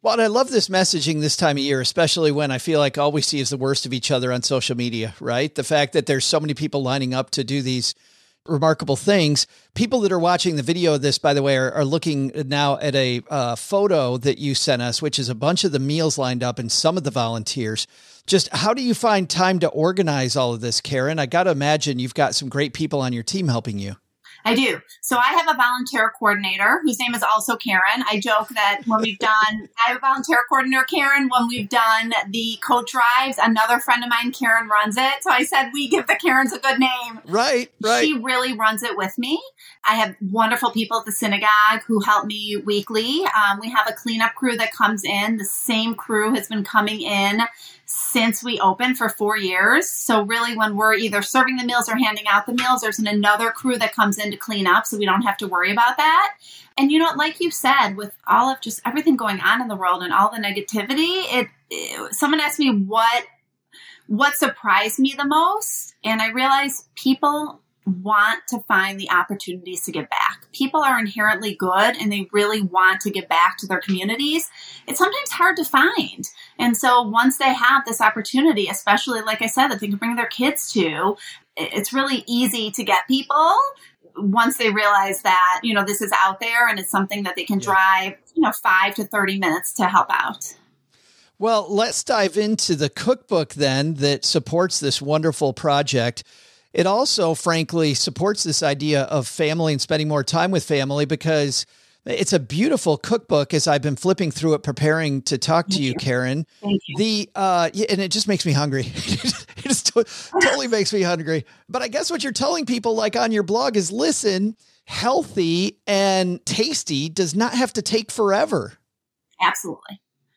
Well, and I love this messaging this time of year, especially when I feel like all we see is the worst of each other on social media, right? The fact that there's so many people lining up to do these remarkable things. People that are watching the video of this, by the way, are, are looking now at a uh, photo that you sent us, which is a bunch of the meals lined up and some of the volunteers. Just how do you find time to organize all of this, Karen? I got to imagine you've got some great people on your team helping you.
I do. So I have a volunteer coordinator whose name is also Karen. I joke that when we've done, I have a volunteer coordinator, Karen, when we've done the coat drives, another friend of mine, Karen, runs it. So I said, we give the Karens a good name.
Right, right.
She really runs it with me. I have wonderful people at the synagogue who help me weekly. Um, we have a cleanup crew that comes in. The same crew has been coming in since we opened for four years. So really when we're either serving the meals or handing out the meals, there's an, another crew that comes in to clean up, so we don't have to worry about that. And, you know, like you said, with all of just everything going on in the world and all the negativity, it, it someone asked me what, what surprised me the most. And I realized people want to find the opportunities to give back. People are inherently good and they really want to give back to their communities. It's sometimes hard to find. And so once they have this opportunity, especially like I said, that they can bring their kids to, it's really easy to get people once they realize that, you know, this is out there and it's something that they can drive, you know, five to thirty minutes to help out.
Well, let's dive into the cookbook then that supports this wonderful project. It also, frankly, supports this idea of family and spending more time with family because it's a beautiful cookbook as I've been flipping through it, preparing to talk to you, Karen.
Thank you.
The, uh, yeah, and it just makes me hungry. It just to- totally makes me hungry. But I guess what you're telling people like on your blog is listen, healthy and tasty does not have to take forever.
Absolutely.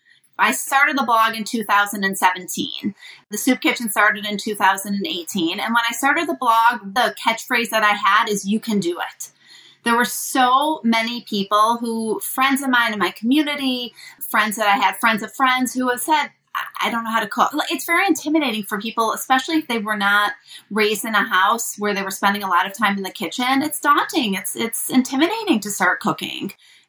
I started the blog in two thousand seventeen. The Soup Kitchen started in two thousand eighteen. And when I started the blog, the catchphrase that I had is, you can do it. There were so many people who, friends of mine in my community, friends that I had, friends of friends who have said, I don't know how to cook. It's very intimidating for people, especially if they were not raised in a house where they were spending a lot of time in the kitchen. It's daunting. It's, it's intimidating to start cooking.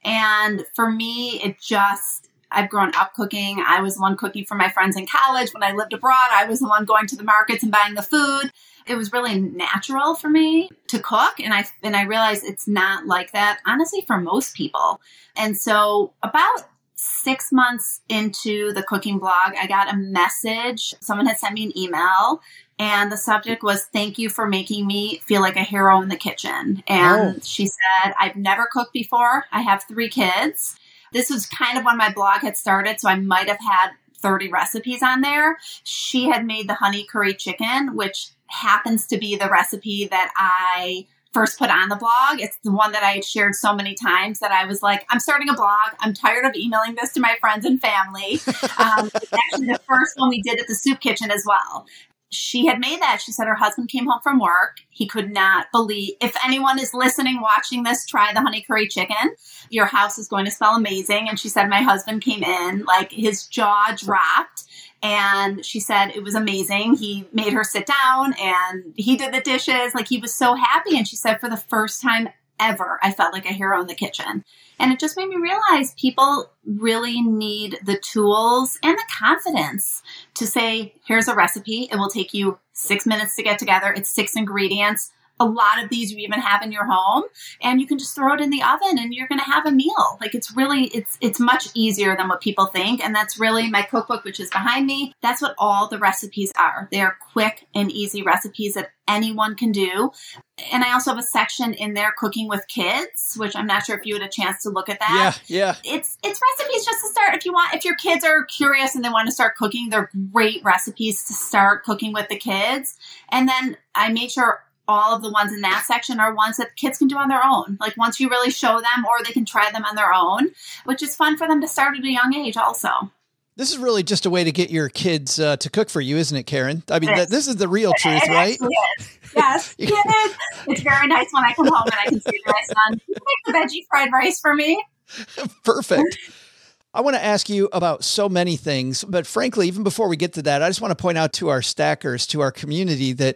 And for me, it just, I've grown up cooking. I was the one cooking for my friends in college. When I lived abroad, I was the one going to the markets and buying the food. It was really natural for me to cook. And I, and I realized it's not like that, honestly, for most people. And so about six months into the cooking blog, I got a message. Someone had sent me an email and the subject was, thank you for making me feel like a hero in the kitchen. And oh. She said, I've never cooked before. I have three kids. This was kind of when my blog had started, so I might have had thirty recipes on there. She had made the honey curry chicken, which happens to be the recipe that I first put on the blog. It's the one that I had shared so many times that I was like, I'm starting a blog. I'm tired of emailing this to my friends and family. Um, it's actually the first one we did at the Soup Kitchen as well. She had made that. She said her husband came home from work. He could not believe, if anyone is listening, watching this, try the honey curry chicken. Your house is going to smell amazing. And she said, my husband came in, like his jaw dropped. And she said it was amazing. He made her sit down and he did the dishes. Like he was so happy. And she said, for the first time ever, I felt like a hero in the kitchen. And it just made me realize people really need the tools and the confidence to say, here's a recipe. It will take you six minutes to get together. It's six ingredients. A lot of these you even have in your home, and you can just throw it in the oven and you're going to have a meal. Like it's really, it's, it's much easier than what people think. And that's really my cookbook, which is behind me. That's what all the recipes are. They are quick and easy recipes that anyone can do. And I also have a section in there, cooking with kids, which I'm not sure if you had a chance to look at that.
Yeah, yeah.
It's, it's recipes just to start. If you want, if your kids are curious and they want to start cooking, they're great recipes to start cooking with the kids. And then I made sure all of the ones in that section are ones that kids can do on their own. Like once you really show them, or they can try them on their own, which is fun for them to start at a young age also.
This is really just a way to get your kids uh, to cook for you, isn't it, Karen? I mean, th- this is the real truth,
it
right?
Is. Yes, it is. It's very nice when I come home and I can say to my son, you make the veggie fried rice for me.
Perfect. I want to ask you about so many things, but frankly, even before we get to that, I just want to point out to our stackers, to our community that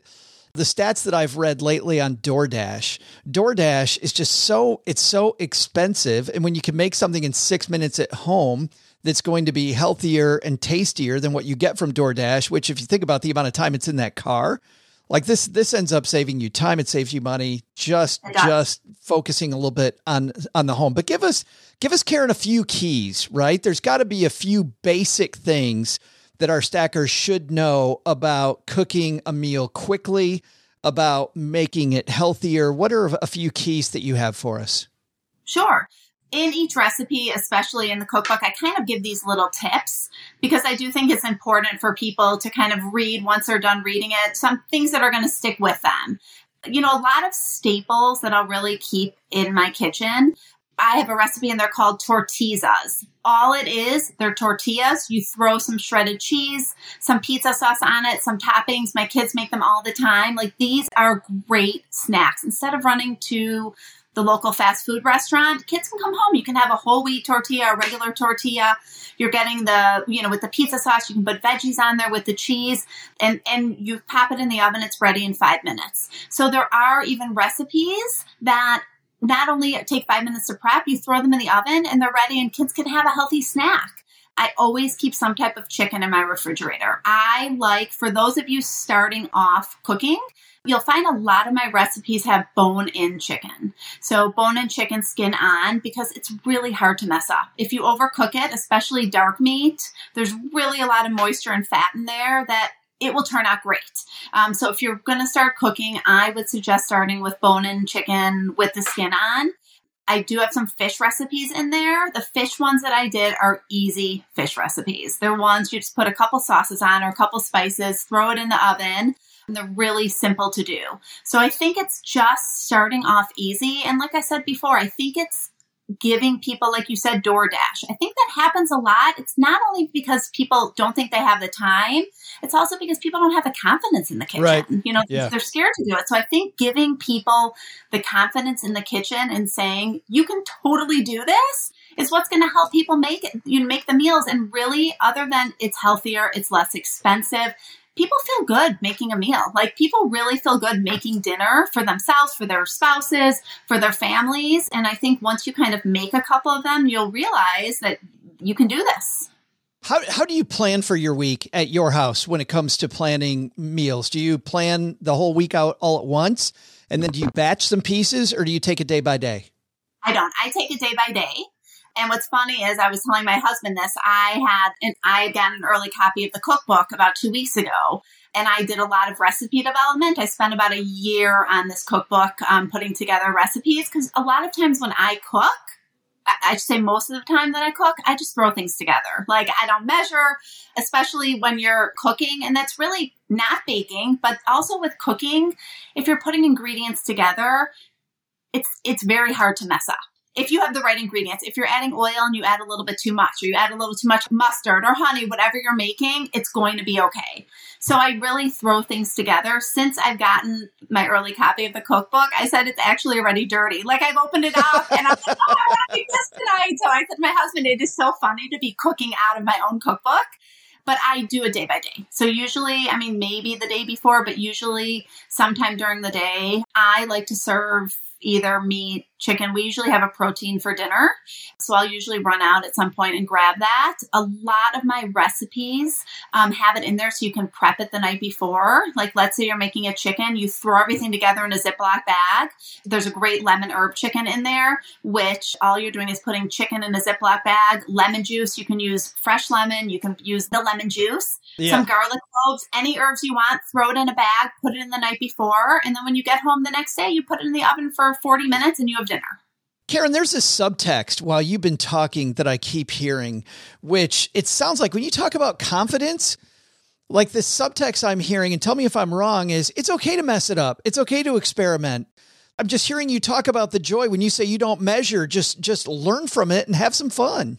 The stats that I've read lately on DoorDash, DoorDash is just so, it's so expensive. And when you can make something in six minutes at home that's going to be healthier and tastier than what you get from DoorDash, which if you think about the amount of time it's in that car, like this, this ends up saving you time. It saves you money, just, just focusing a little bit on, on the home. But give us, give us, Karen, a few keys, right? There's got to be a few basic things that our stackers should know about cooking a meal quickly, about making it healthier. What are a few keys that you have for us?
Sure. In each recipe, especially in the cookbook, I kind of give these little tips because I do think it's important for people to kind of read once they're done reading it, some things that are going to stick with them. You know, a lot of staples that I'll really keep in my kitchen. I have a recipe and they're called tortillas. All it is, they're tortillas. You throw some shredded cheese, some pizza sauce on it, some toppings. My kids make them all the time. Like, these are great snacks. Instead of running to the local fast food restaurant, kids can come home. You can have a whole wheat tortilla, a regular tortilla. You're getting the, you know, with the pizza sauce, you can put veggies on there with the cheese, and, and you pop it in the oven. It's ready in five minutes. So there are even recipes that not only take five minutes to prep, you throw them in the oven and they're ready and kids can have a healthy snack. I always keep some type of chicken in my refrigerator. I like, for those of you starting off cooking, you'll find a lot of my recipes have bone-in chicken. So bone-in chicken, skin on, because it's really hard to mess up. If you overcook it, especially dark meat, there's really a lot of moisture and fat in there that it will turn out great. Um, so if you're going to start cooking, I would suggest starting with bone-in chicken with the skin on. I do have some fish recipes in there. The fish ones that I did are easy fish recipes. They're ones you just put a couple sauces on or a couple spices, throw it in the oven. And they're really simple to do. So I think it's just starting off easy. And like I said before, I think it's giving people, like you said, DoorDash. I think that happens a lot. It's not only because people don't think they have the time, it's also because people don't have the confidence in the kitchen.
Right.
You know,
Yeah.
they're scared to do it. So I think giving people the confidence in the kitchen and saying, you can totally do this, is what's going to help people make it, you know, make the meals. And really, other than it's healthier, it's less expensive, people feel good making a meal. Like, people really feel good making dinner for themselves, for their spouses, for their families. And I think once you kind of make a couple of them, you'll realize that you can do this.
How how do you plan for your week at your house when it comes to planning meals? Do you plan the whole week out all at once? And then do you batch some pieces, or do you take it day by day?
I don't. I take it day by day. And what's funny is I was telling my husband this. I had an, I had gotten an early copy of the cookbook about two weeks ago, and I did a lot of recipe development. I spent about a year on this cookbook um, putting together recipes, because a lot of times when I cook, I, I should say most of the time that I cook, I just throw things together. Like, I don't measure, especially when you're cooking, and that's really not baking, but also with cooking, if you're putting ingredients together, it's it's very hard to mess up. If you have the right ingredients, if you're adding oil and you add a little bit too much, or you add a little too much mustard or honey, whatever you're making, it's going to be okay. So I really throw things together. Since I've gotten my early copy of the cookbook, I said it's actually already dirty. Like, I've opened it up and I'm like, oh, I want to make this tonight. So I said to my husband, it is so funny to be cooking out of my own cookbook. But I do it day by day. So usually, I mean, maybe the day before, but usually sometime during the day, I like to serve either meat, chicken. We usually have a protein for dinner. So I'll usually run out at some point and grab that. A lot of my recipes um, have it in there so you can prep it the night before. Like, let's say you're making a chicken, you throw everything together in a Ziploc bag. There's a great lemon herb chicken in there, which all you're doing is putting chicken in a Ziploc bag, lemon juice. You can use fresh lemon. You can use the lemon juice, yeah. Some garlic cloves, any herbs you want, throw it in a bag, put it in the night before. And then when you get home the next day, you put it in the oven for forty minutes and you have dinner.
Karen, there's a subtext while you've been talking that I keep hearing, which it sounds like when you talk about confidence, like the subtext I'm hearing, and tell me if I'm wrong, is it's okay to mess it up. It's okay to experiment. I'm just hearing you talk about the joy when you say you don't measure, just, just learn from it and have some fun.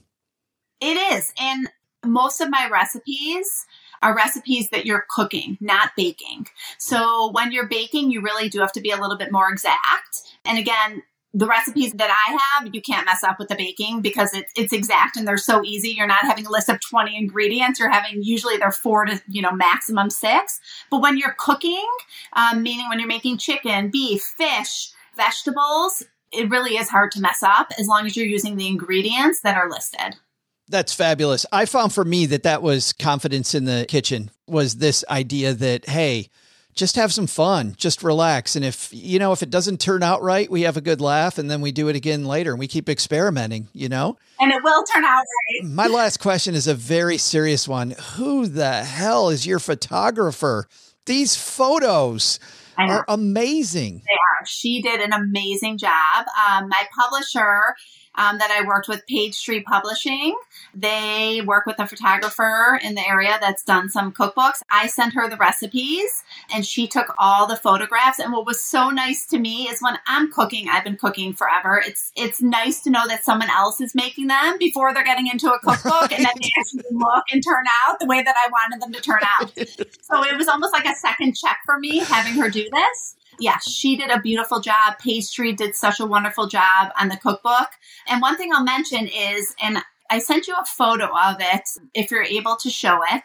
It is. And most of my recipes are recipes that you're cooking, not baking. So when you're baking, you really do have to be a little bit more exact. And again, The recipes that I have, you can't mess up with the baking because it's it's exact and they're so easy. You're not having a list of twenty ingredients. You're having usually they're four to, you know, maximum six. But when you're cooking, um, meaning when you're making chicken, beef, fish, vegetables, it really is hard to mess up as long as you're using the ingredients that are listed.
That's fabulous. I found for me that that was confidence in the kitchen, was this idea that, hey, just have some fun, just relax. And if, you know, if it doesn't turn out right, we have a good laugh and then we do it again later and we keep experimenting, you know?
And it will turn out right.
My last question is a very serious one. Who the hell is your photographer? These photos are amazing.
They are. She did an amazing job. Um, my publisher um, that I worked with, Page Street Publishing, they work with a photographer in the area that's done some cookbooks. I sent her the recipes and she took all the photographs. And what was so nice to me is when I'm cooking, I've been cooking forever. It's it's nice to know that someone else is making them before they're getting into a cookbook, right. And then they actually look and turn out the way that I wanted them to turn out. So it was almost like a second check for me having her do this. Yes, she did a beautiful job. Pastry did such a wonderful job on the cookbook. And one thing I'll mention is, and I sent you a photo of it, if you're able to show it,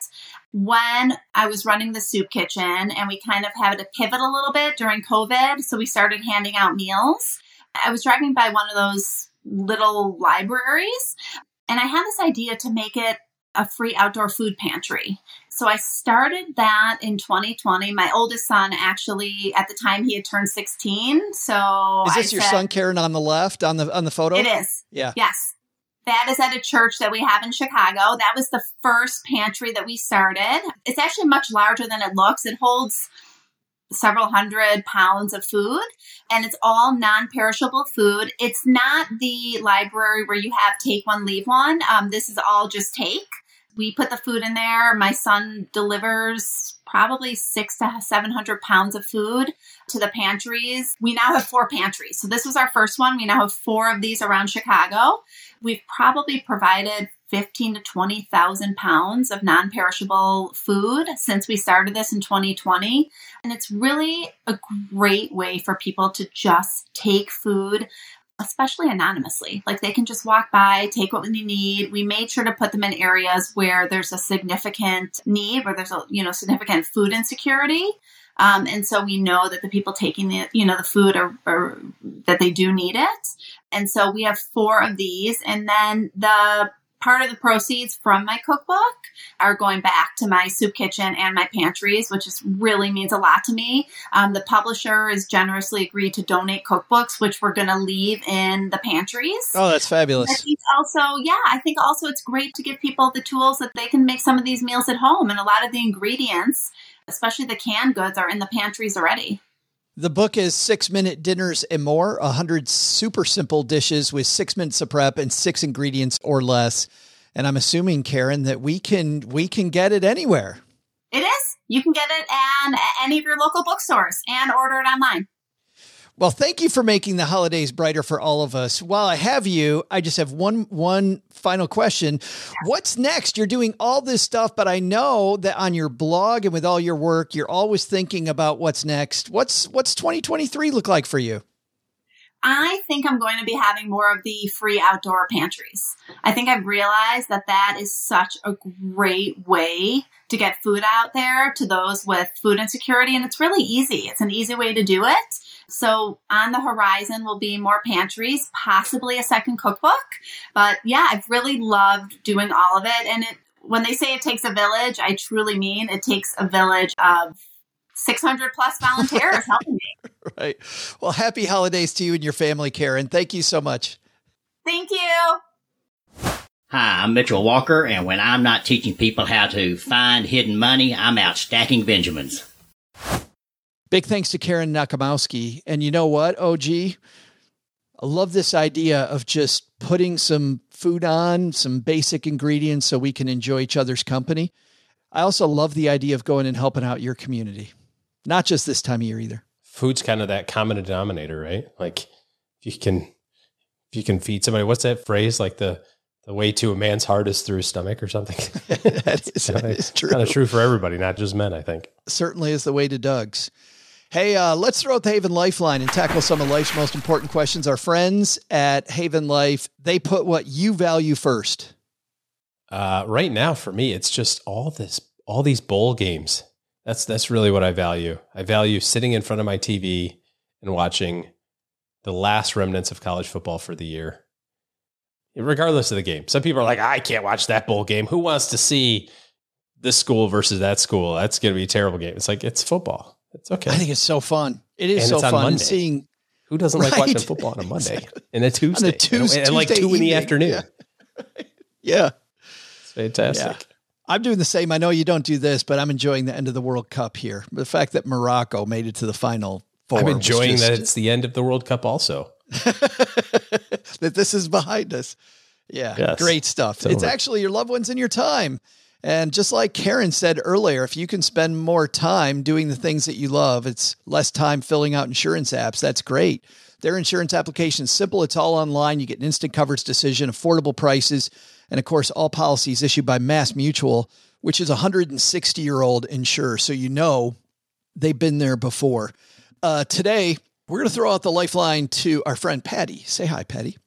when I was running the soup kitchen and we kind of had to pivot a little bit during COVID. So we started handing out meals. I was driving by one of those little libraries and I had this idea to make it a free outdoor food pantry. So I started that in twenty twenty. My oldest son, actually, at the time he had turned sixteen. So
is this
I
your
said,
son, Karen, on the left on the on the photo?
It is.
Yeah.
Yes. That is at a church that we have in Chicago. That was the first pantry that we started. It's actually much larger than it looks. It holds several hundred pounds of food, and it's all non-perishable food. It's not the library where you have take one, leave one. Um, this is all just take. We put the food in there. My son delivers probably six to seven hundred pounds of food to the pantries. We now have four pantries. So this was our first one. We now have four of these around Chicago. We've probably provided fifteen to twenty thousand pounds of non-perishable food since we started this in twenty twenty. And it's really a great way for people to just take food, especially anonymously. Like they can just walk by, take what they need. We made sure to put them in areas where there's a significant need, where there's a, you know, significant food insecurity. Um, and so we know that the people taking the, you know, the food are, are that they do need it. And so we have four of these. And then the part of the proceeds from my cookbook are going back to my soup kitchen and my pantries, which is really means a lot to me. Um, the publisher has generously agreed to donate cookbooks, which we're going to leave in the pantries.
Oh, that's fabulous.
I think also, yeah, I think also it's great to give people the tools that they can make some of these meals at home. And a lot of the ingredients, especially the canned goods, are in the pantries already.
The book is Six Minute Dinners and More, one hundred super simple dishes with six minutes of prep and six ingredients or less. And I'm assuming, Karen, that we can we can get it anywhere.
It is. You can get it at any of your local bookstores and order it online.
Well, thank you for making the holidays brighter for all of us. While I have you, I just have one one final question. What's next? You're doing all this stuff, but I know that on your blog and with all your work, you're always thinking about what's next. What's what's twenty twenty-three look like for you?
I think I'm going to be having more of the free outdoor pantries. I think I've realized that that is such a great way to get food out there to those with food insecurity. And it's really easy. It's an easy way to do it. So on the horizon will be more pantries, possibly a second cookbook. But yeah, I've really loved doing all of it. And it, when they say it takes a village, I truly mean it takes a village of six hundred plus volunteers helping me.
Right. Well, happy holidays to you and your family, Karen. Thank you so much.
Thank you.
Hi, I'm Mitchell Walker, and when I'm not teaching people how to find hidden money, I'm out stacking Benjamins.
Big thanks to Karen Nakamowski. And you know what, O G? I love this idea of just putting some food on, some basic ingredients so we can enjoy each other's company. I also love the idea of going and helping out your community. Not just this time of year either.
Food's kind of that common denominator, right? Like if you can, if you can feed somebody, what's that phrase? Like the, the way to a man's heart is through his stomach or something.
That is, that is true.
Kind of true for everybody, not just men, I think.
Certainly is the way to Doug's. Hey, uh, let's throw out the Haven Lifeline and tackle some of life's most important questions. Our friends at Haven Life, they put what you value first.
Uh, right now, for me, it's just all this, all these bowl games. That's that's really what I value. I value sitting in front of my T V and watching the last remnants of college football for the year, regardless of the game. Some people are like, I can't watch that bowl game. Who wants to see this school versus that school? That's going to be a terrible game. It's like, it's football. It's okay.
I think it's so fun. It is
And
so
it's on
fun
Monday.
seeing.
Who doesn't like
Right.
watching football on a Monday
Exactly.
and a Tuesday,
On a Tues-
and, and like
Tuesday
two in the
evening.
afternoon?
Yeah. Yeah.
It's fantastic.
Yeah. I'm doing the same. I know you don't do this, but I'm enjoying the end of the World Cup here. The fact that Morocco made it to the final four.
I'm
was
enjoying
just-
that it's the end of the World Cup also.
that this is behind us. Yeah.
Yes.
Great stuff.
It's
It's,
over.
actually your loved ones in your time. And just like Karen said earlier, if you can spend more time doing the things that you love, it's less time filling out insurance apps. That's great. Their insurance application is simple. It's all online. You get an instant coverage decision, affordable prices, and of course, all policies issued by Mass Mutual, which is a one hundred sixty year old insurer. So you know they've been there before. Uh, today, we're going to throw out the lifeline to our friend Patty. Say hi, Patty.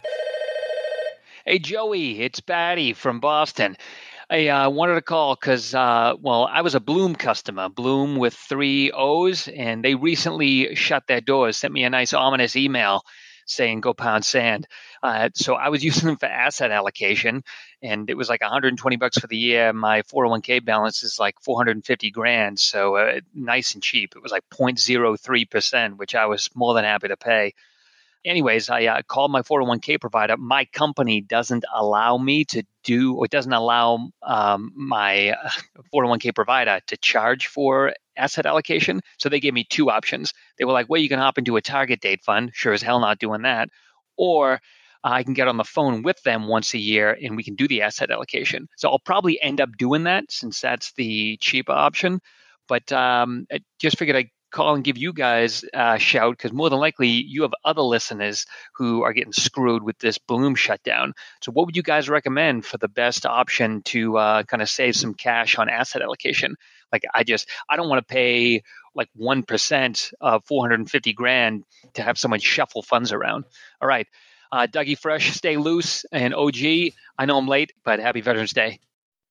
Hey, Joey, it's Patty from Boston. I uh, wanted to call because, uh, well, I was a Bloom customer, Bloom with three O's, and they recently shut their doors, sent me a nice ominous email saying go pound sand. Uh, so I was using them for asset allocation, and it was like one hundred twenty bucks for the year. My four oh one k balance is like four hundred fifty grand, so uh, nice and cheap. It was like zero point zero three percent, which I was more than happy to pay. Anyways, I uh, called my four oh one k provider. My company doesn't allow me to do, or it doesn't allow um, my four oh one k provider to charge for asset allocation. So they gave me two options. They were like, well, you can hop into a target date fund. Sure as hell not doing that. Or I can get on the phone with them once a year and we can do the asset allocation. So I'll probably end up doing that since that's the cheaper option. But um, I just figured I'd call and give you guys a shout because more than likely you have other listeners who are getting screwed with this Bloom shutdown. So what would you guys recommend for the best option to uh, kind of save some cash on asset allocation? Like I just, I don't want to pay like one percent of four hundred fifty grand to have someone shuffle funds around. All right. Uh, Dougie Fresh, stay loose. And O G, I know I'm late, but happy Veterans Day.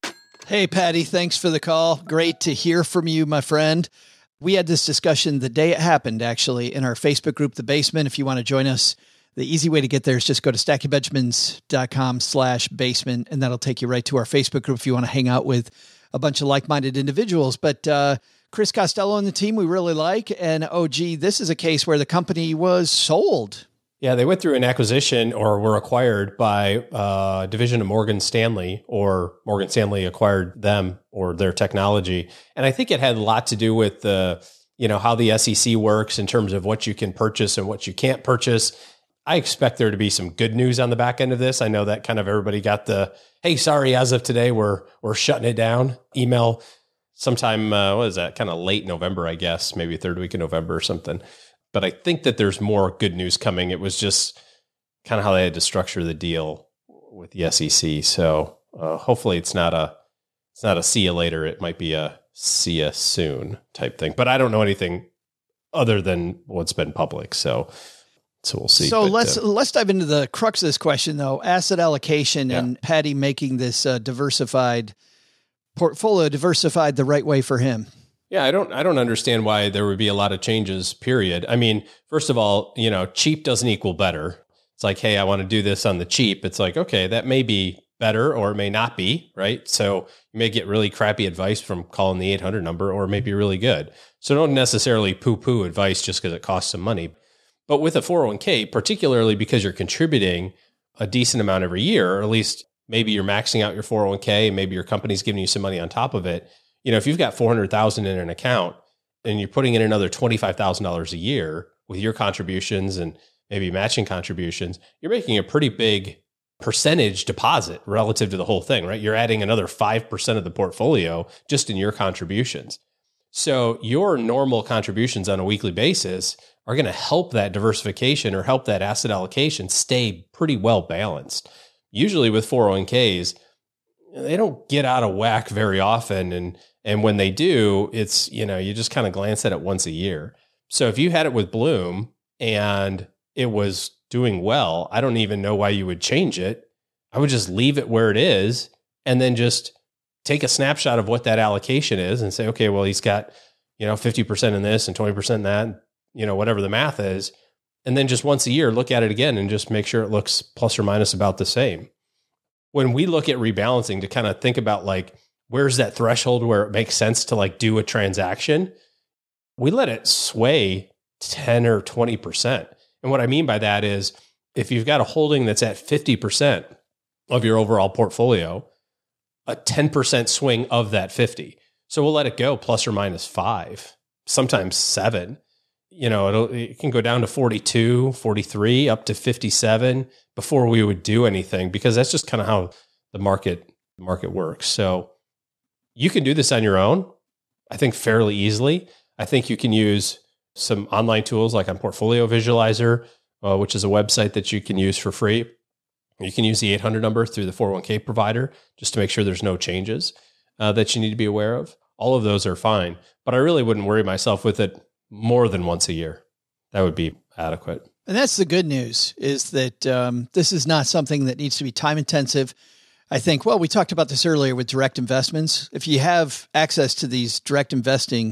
Hey, Patty, thanks for the call. Great to hear from you, my friend. We had this discussion the day it happened, actually, in our Facebook group, The Basement. If you want to join us, the easy way to get there is just go to stackingbenjamins.com slash basement, and that'll take you right to our Facebook group if you want to hang out with a bunch of like-minded individuals. But uh, Chris Costello and the team we really like, and O G, this is a case where the company was sold.
Yeah, they went through an acquisition or were acquired by a division of Morgan Stanley, or Morgan Stanley acquired them or their technology. And I think it had a lot to do with the, you know, how the S E C works in terms of what you can purchase and what you can't purchase. I expect there to be some good news on the back end of this. I know that kind of everybody got the, hey, sorry, as of today, we're we're shutting it down email sometime, uh, what is that, kind of late November, I guess, maybe third week of November or something. But I think that there's more good news coming. It was just kind of how they had to structure the deal with the S E C. So uh, hopefully it's not a it's not a see you later. It might be a see you soon type thing. But I don't know anything other than what's been public. So so we'll see.
So
but,
let's
uh,
let's dive into the crux of this question, though. Asset allocation
Yeah.
and Patty making this uh, diversified portfolio diversified the right way for him.
Yeah, I don't I don't understand why there would be a lot of changes, period. I mean, first of all, you know, cheap doesn't equal better. It's like, hey, I want to do this on the cheap. It's like, okay, that may be better or it may not be, right? So you may get really crappy advice from calling the eight hundred number, or it may be really good. So don't necessarily poo-poo advice just because it costs some money. But with a four oh one k, particularly because you're contributing a decent amount every year, or at least maybe you're maxing out your four oh one k and maybe your company's giving you some money on top of it. You know, if you've got four hundred thousand dollars in an account and you're putting in another twenty-five thousand dollars a year with your contributions and maybe matching contributions, you're making a pretty big percentage deposit relative to the whole thing, right? You're adding another five percent of the portfolio just in your contributions. So your normal contributions on a weekly basis are going to help that diversification or help that asset allocation stay pretty well balanced. Usually with four oh one k's, they don't get out of whack very often. And, and when they do, it's, you know, you just kind of glance at it once a year. So if you had it with Bloom and it was doing well, I don't even know why you would change it. I would just leave it where it is and then just take a snapshot of what that allocation is and say, okay, well, he's got, you know, fifty percent in this and twenty percent in that, you know, whatever the math is. And then just once a year, look at it again and just make sure it looks plus or minus about the same. When we look at rebalancing to kind of think about like, where's that threshold where it makes sense to like do a transaction, we let it sway ten or twenty percent. And what I mean by that is if you've got a holding that's at fifty percent of your overall portfolio, a ten percent swing of that fifty. So we'll let it go plus or minus five, sometimes seven. You know, it'll, it can go down to forty-two, forty-three, up to fifty-seven before we would do anything, because that's just kind of how the market market works. So you can do this on your own, I think fairly easily. I think you can use some online tools like on Portfolio Visualizer, uh, which is a website that you can use for free. You can use the eight hundred number through the four oh one k provider just to make sure there's no changes uh, that you need to be aware of. All of those are fine, but I really wouldn't worry myself with it more than once a year. That would be adequate.
And that's the good news, is that um, this is not something that needs to be time intensive. I think, well, we talked about this earlier with direct investments. If you have access to these direct investing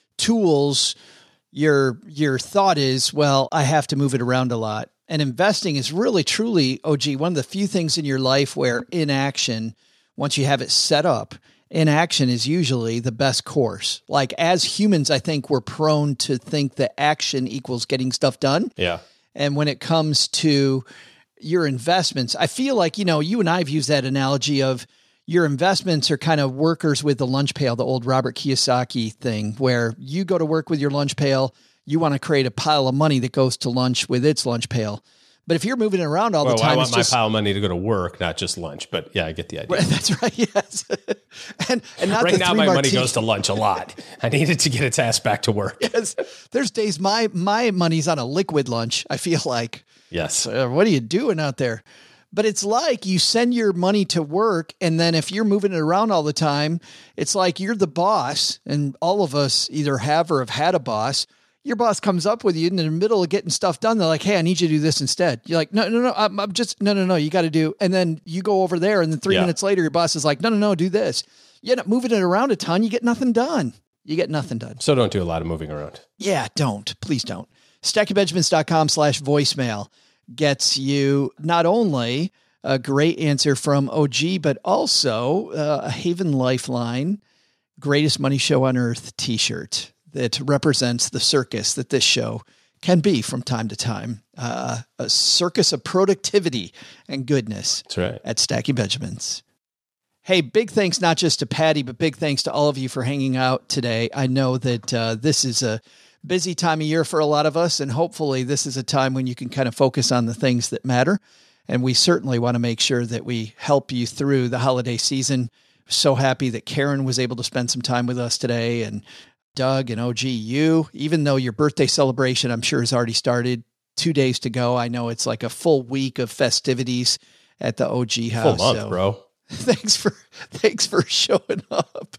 tools, your your thought is, well, I have to move it around a lot. And investing is really, truly, O G, one of the few things in your life where inaction, once you have it set up, inaction is usually the best course. Like as humans, I think we're prone to think that action equals getting stuff done.
Yeah.
And when it comes to your investments, I feel like, you know, you and I have used that analogy of your investments are kind of workers with the lunch pail, the old Robert Kiyosaki thing, where you go to work with your lunch pail. You want to create a pile of money that goes to lunch with its lunch pail. But if you're moving it around all
well,
the time,
I want
it's
my
just,
pile of money to go to work, not just lunch. But yeah, I get the idea.
That's right. Yes. and and not
right
the
now,
three
my money
martini.
goes to lunch a lot. I needed to get its ass back to work.
Yes. There's days my my money's on a liquid lunch. I feel like.
Yes.
Uh, what are you doing out there? But it's like you send your money to work, and then if you're moving it around all the time, it's like you're the boss, and all of us either have or have had a boss. Your boss comes up with you in the middle of getting stuff done. They're like, hey, I need you to do this instead. You're like, no, no, no, I'm, I'm just, no, no, no, you got to do. And then you go over there, and then three
Yeah.
minutes later, your boss is like, no, no, no, do this. You end up moving it around a ton. You get nothing done. You get nothing done.
So don't do a lot of moving around.
Yeah, don't. Please don't. StackingBenjamins.com slash voicemail gets you not only a great answer from O G, but also uh, a Haven Lifeline Greatest Money Show on Earth t-shirt that represents the circus that this show can be from time to time. Uh, a circus of productivity and goodness.
That's right.
At Stacking Benjamins. Hey, big thanks not just to Patty, but big thanks to all of you for hanging out today. I know that uh, this is a busy time of year for a lot of us, and hopefully this is a time when you can kind of focus on the things that matter. And we certainly want to make sure that we help you through the holiday season. So happy that Karen was able to spend some time with us today, and Doug and O G, you, even though your birthday celebration, I'm sure, has already started, two days to go. I know it's like a full week of festivities at the O G house.
Full month,
so
bro.
Thanks for, thanks for showing up.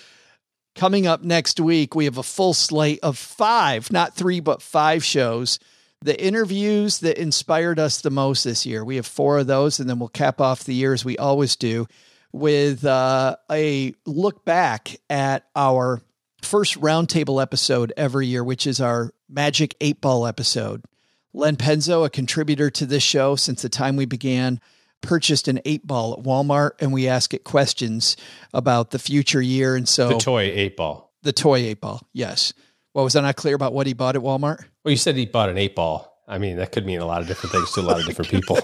Coming up next week, we have a full slate of five, not three, but five shows. The interviews that inspired us the most this year. We have four of those, and then we'll cap off the year as we always do with uh, a look back at our first roundtable episode every year, which is our Magic eight Ball episode. Len Penzo, a contributor to this show since the time we began, purchased an eight ball at Walmart, and we ask it questions about the future year. And so
The toy eight ball.
the toy eight ball. Yes. Well, was I not clear about what he bought at Walmart?
Well, you said he bought an eight ball. I mean, that could mean a lot of different things to a lot of different people.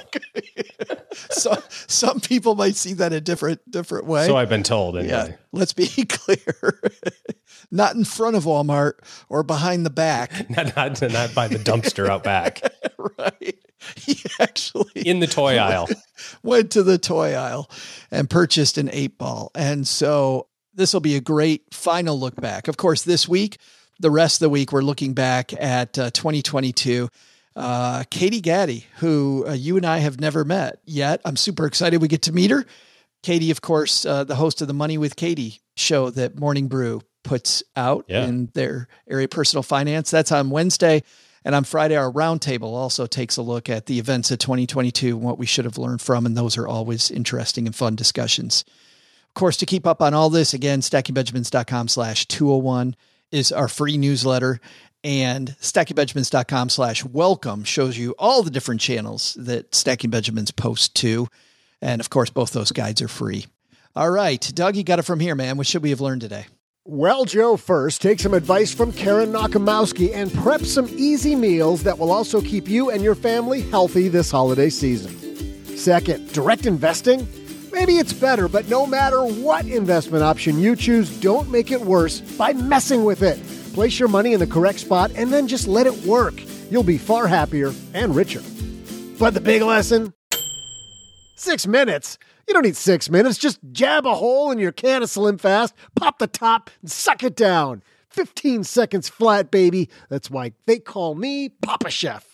So some people might see that a different, different way.
So I've been told anyway.
Yeah. Let's be clear. Not in front of Walmart or behind the back.
not, not, not by the dumpster out back.
Right. He actually
in the toy aisle
went to the toy aisle and purchased an eight ball. And so this will be a great final look back. Of course, this week, the rest of the week, we're looking back at uh, twenty twenty-two. Uh, Katie Gaddy, who uh, you and I have never met yet. I'm super excited we get to meet her. Katie, of course, uh, the host of the Money with Katie show that Morning Brew puts out
Yeah.
in their area of personal finance. That's on Wednesday. And on Friday, our roundtable also takes a look at the events of twenty twenty-two and what we should have learned from. And those are always interesting and fun discussions. Of course, to keep up on all this, again, stackingbenjamins.com slash 201 is our free newsletter. And stackingbenjamins.com slash welcome shows you all the different channels that Stacking Benjamins post to. And of course, both those guides are free. All right, Doug, you got it from here, man. What should we have learned today?
Well, Joe, first, take some advice from Karen Nakamowski and prep some easy meals that will also keep you and your family healthy this holiday season. Second, direct investing? Maybe it's better, but no matter what investment option you choose, don't make it worse by messing with it. Place your money in the correct spot and then just let it work. You'll be far happier and richer. But the big lesson? Six minutes? You don't need six minutes. Just jab a hole in your can of Slim Fast, pop the top, and suck it down. fifteen seconds flat, baby. That's why they call me Papa Chef.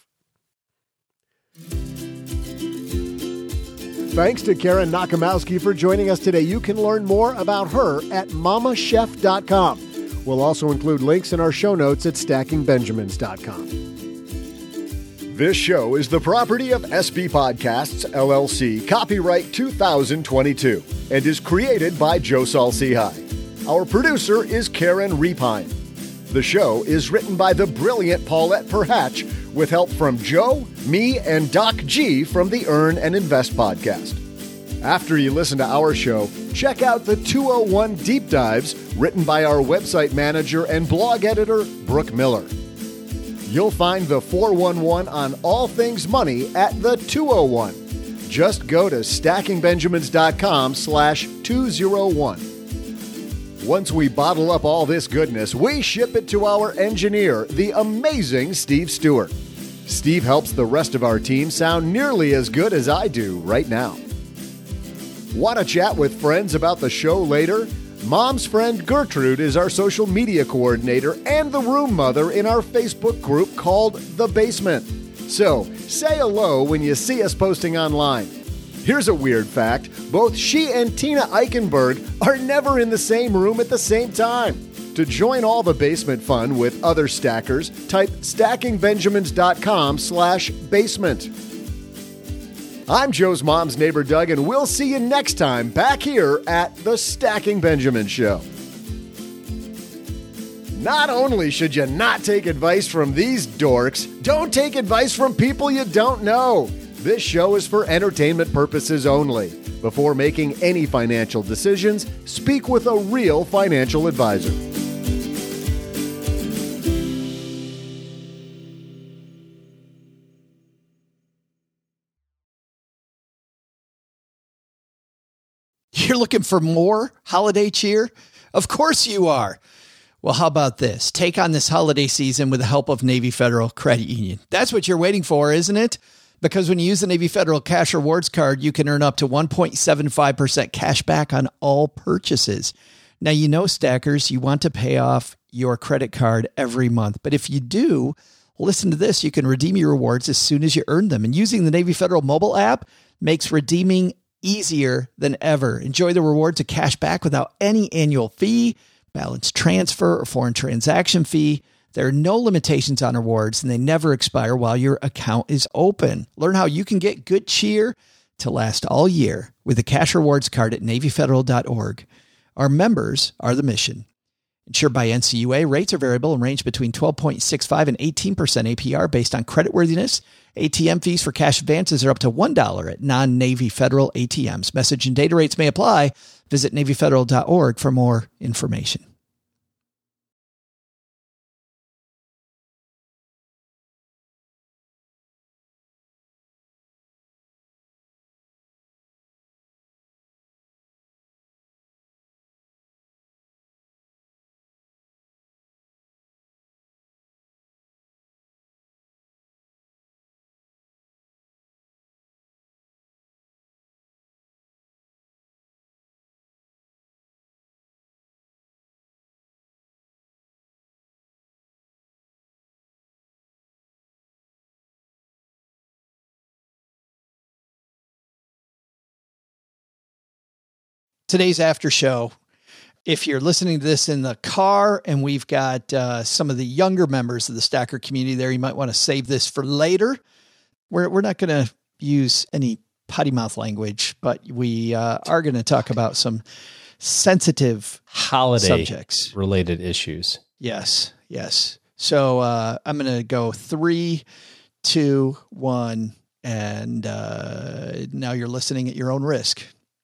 Thanks to Karen Nakamowski for joining us today. You can learn more about her at mama chef dot com. We'll also include links in our show notes at stacking benjamins dot com.
This show is the property of S B Podcasts, L L C, copyright two thousand twenty-two, and is created by Joe Saul-Sehy. Our producer is Karen Repine. The show is written by the brilliant Paulette Perhatch, with help from Joe, me, and Doc G from the Earn and Invest podcast. After you listen to our show, check out the two oh one Deep Dives, written by our website manager and blog editor, Brooke Miller. You'll find the four one one on all things money at the two oh one. Just go to stackingbenjamins.com slash 201. Once we bottle up all this goodness, we ship it to our engineer, the amazing Steve Stewart. Steve helps the rest of our team sound nearly as good as I do right now. Want to chat with friends about the show later? Mom's friend Gertrude is our social media coordinator and the room mother in our Facebook group called The Basement. So, say hello when you see us posting online. Here's a weird fact. Both she and Tina Eichenberg are never in the same room at the same time. To join all the basement fun with other stackers, type stackingbenjamins.com slash basement. I'm Joe's mom's neighbor, Doug, and we'll see you next time back here at the Stacking Benjamin Show. Not only should you not take advice from these dorks, don't take advice from people you don't know. This show is for entertainment purposes only. Before making any financial decisions, speak with a real financial advisor.
You're looking for more holiday cheer? Of course you are. Well, how about this? Take on this holiday season with the help of Navy Federal Credit Union. That's what you're waiting for, isn't it? Because when you use the Navy Federal Cash Rewards Card, you can earn up to one point seven five percent cash back on all purchases. Now, you know, stackers, you want to pay off your credit card every month. But if you do, listen to this. You can redeem your rewards as soon as you earn them. And using the Navy Federal mobile app makes redeeming easier than ever. Enjoy the rewards of cash back without any annual fee, balance transfer, or foreign transaction fee. There are no limitations on rewards, and they never expire while your account is open. Learn how you can get good cheer to last all year with the Cash Rewards Card at navy federal dot org. Our members are the mission. Insured by N C U A, rates are variable and range between twelve point six five and eighteen percent A P R based on creditworthiness. A T M fees for cash advances are up to one dollar at non-Navy Federal A T Ms. Message and data rates may apply. Visit navy federal dot org for more information. Today's after show, If you're listening to this in the car and we've got uh, some of the younger members of the Stacker community there, you might want to save this for later. We're, we're not going to use any potty mouth language, but we uh, are going to talk about some sensitive
holiday
subjects
related issues.
Yes. Yes. So uh, I'm going to go three, two, one, and uh, now you're listening at your own risk.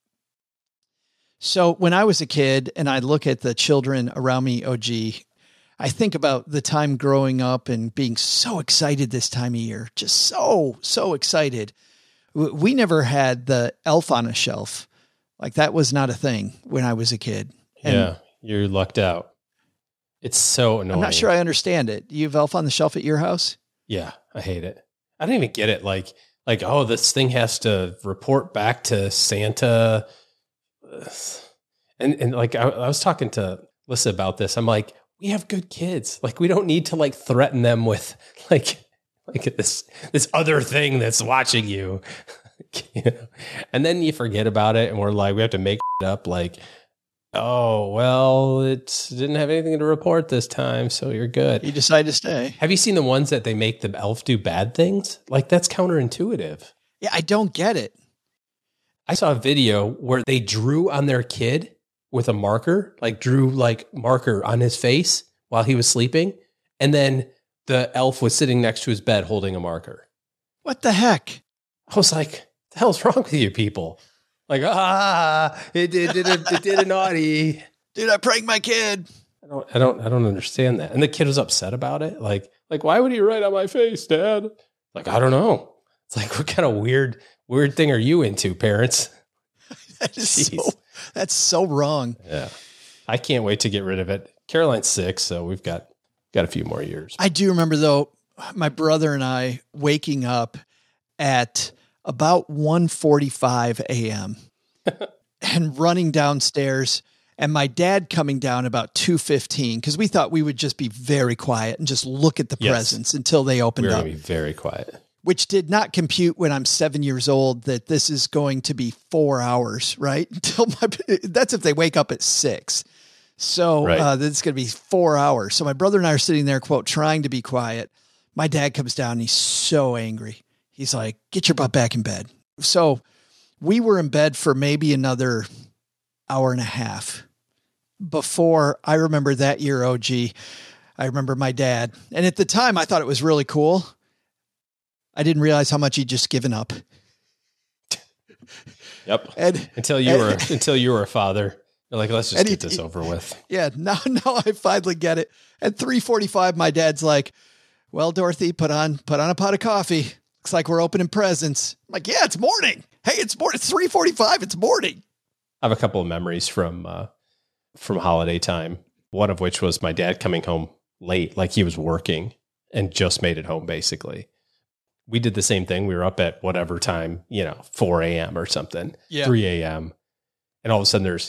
So when I was a kid and I look at the children around me, O G, I think about the time growing up and being so excited this time of year, just so, so excited. We never had the elf on a shelf. Like that was not a thing when I was a kid. And
yeah, you're lucked out. It's so annoying.
I'm not sure I understand it. You have elf on the shelf at your house?
Yeah, I hate it. I don't even get it. Like, like, oh, this thing has to report back to Santa. And, and like, I, I was talking to Lissa about this. I'm like, we have good kids. Like, we don't need to like threaten them with like, like this, this other thing that's watching you. You know? And then you forget about it. And we're like, we have to make it up. Like, oh, well, it didn't have anything to report this time. So you're good.
You decide to stay.
Have you seen the ones that they make the elf do bad things? Like that's counterintuitive.
Yeah. I don't get it.
I saw a video where they drew on their kid with a marker, like drew like marker on his face while he was sleeping. And then the elf was sitting next to his bed holding a marker.
What the heck?
I was like, what the hell's wrong with you people? Like, ah, it did, it, it, it did a naughty.
Dude, I pranked my kid.
I don't, I don't, I don't understand that. And the kid was upset about it. Like, like, why would he write on my face, Dad? Like, I don't know. It's like, what kind of weird, weird thing are you into, parents?
That is so, that's so wrong.
Yeah. I can't wait to get rid of it. Caroline's six, so we've got, got a few more years.
I do remember though, my brother and I waking up at about one forty-five a.m. and running downstairs, and my dad coming down about two fifteen because we thought we would just be very quiet and just look at the
Yes.
presents until they opened
We're
up.
going to be very quiet.
Which did not compute when I'm seven years old that this is going to be four hours, right? Until my, that's if they wake up at six. So
Right.
uh, that's going to be four hours. So my brother and I are sitting there, quote, trying to be quiet. My dad comes down and he's so angry. He's like, get your butt back in bed. So we were in bed for maybe another hour and a half before I remember that year, O G. I remember my dad. And at the time I thought it was really cool. I didn't realize how much he'd just given up.
Yep.
And,
until you
and,
were, until you were a father, you're like, let's just
and
get
he,
this over with.
Yeah. Now, now I finally get it. At three forty-five, my dad's like, well, Dorothy, put on, put on a pot of coffee. Looks like we're opening presents. I'm like, yeah, it's morning. Hey, it's morning. It's three forty-five. It's morning.
I have a couple of memories from, uh, from holiday time. One of which was my dad coming home late, like he was working and just made it home basically. We did the same thing. We were up at whatever time, you know, four a.m. or something,
Yeah.
three a.m. And all of a sudden there's,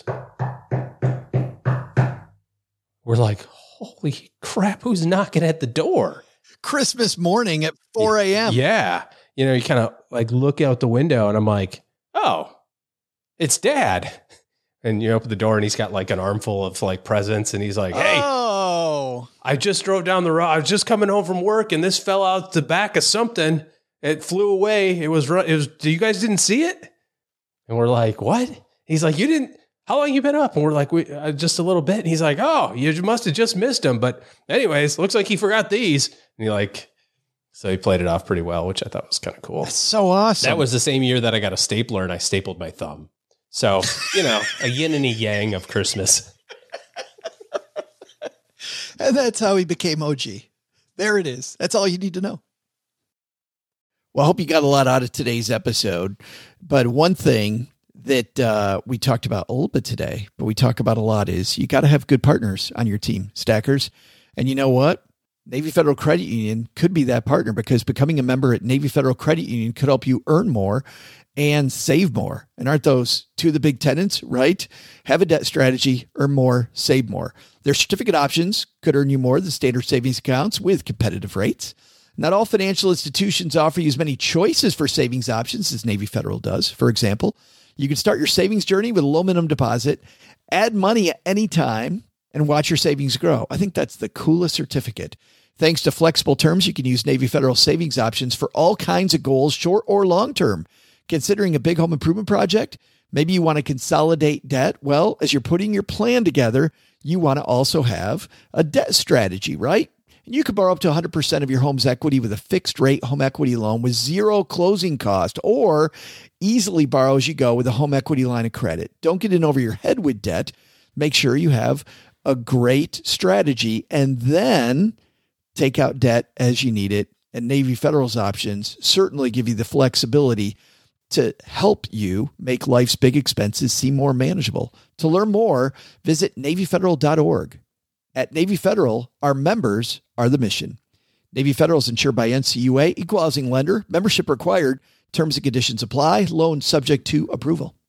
we're like, holy crap, who's knocking at the door?
Christmas morning at four a.m.
Yeah. You know, you kind of like look out the window and I'm like, oh, it's Dad. And you open the door and he's got like an armful of like presents and he's like, hey,
Oh,
I just drove down the road. I was just coming home from work and this fell out the back of something. It flew away. It was, ru- it was, you guys didn't see it? And we're like, what? He's like, you didn't, how long you been up? And we're like, we, uh, just a little bit. And he's like, oh, you must have just missed him. But anyways, looks like he forgot these. And he like, so he played it off pretty well, which I thought was kind of cool.
that's so awesome.
That was the same year that I got a stapler and I stapled my thumb. So, you know, a yin and a yang of Christmas.
And that's how he became O G. There it is. That's all you need to know. Well, I hope you got a lot out of today's episode. But one thing that uh, we talked about a little bit today, but we talk about a lot is you got to have good partners on your team, stackers. And you know what? Navy Federal Credit Union could be that partner because becoming a member at Navy Federal Credit Union could help you earn more and save more. And aren't those two of the big tenets, right? Have a debt strategy, earn more, save more. Their certificate options could earn you more than standard savings accounts with competitive rates. Not all financial institutions offer you as many choices for savings options as Navy Federal does. For example, You can start your savings journey with a low minimum deposit, add money at any time, and watch your savings grow. I think that's the coolest certificate. Thanks to flexible terms, you can use Navy Federal savings options for all kinds of goals, short or long term. Considering a big home improvement project, maybe you want to consolidate debt. Well, as you're putting your plan together, you want to also have a debt strategy, right? And you can borrow up to one hundred percent of your home's equity with a fixed rate home equity loan with zero closing cost, or easily borrow as you go with a home equity line of credit. Don't get in over your head with debt. Make sure you have a great strategy and then take out debt as you need it. And Navy Federal's options certainly give you the flexibility to help you make life's big expenses seem more manageable. To learn more, visit Navy Federal dot org. At Navy Federal, our members are the mission. Navy Federal is insured by N C U A, equal housing lender, membership required, terms and conditions apply, loan subject to approval.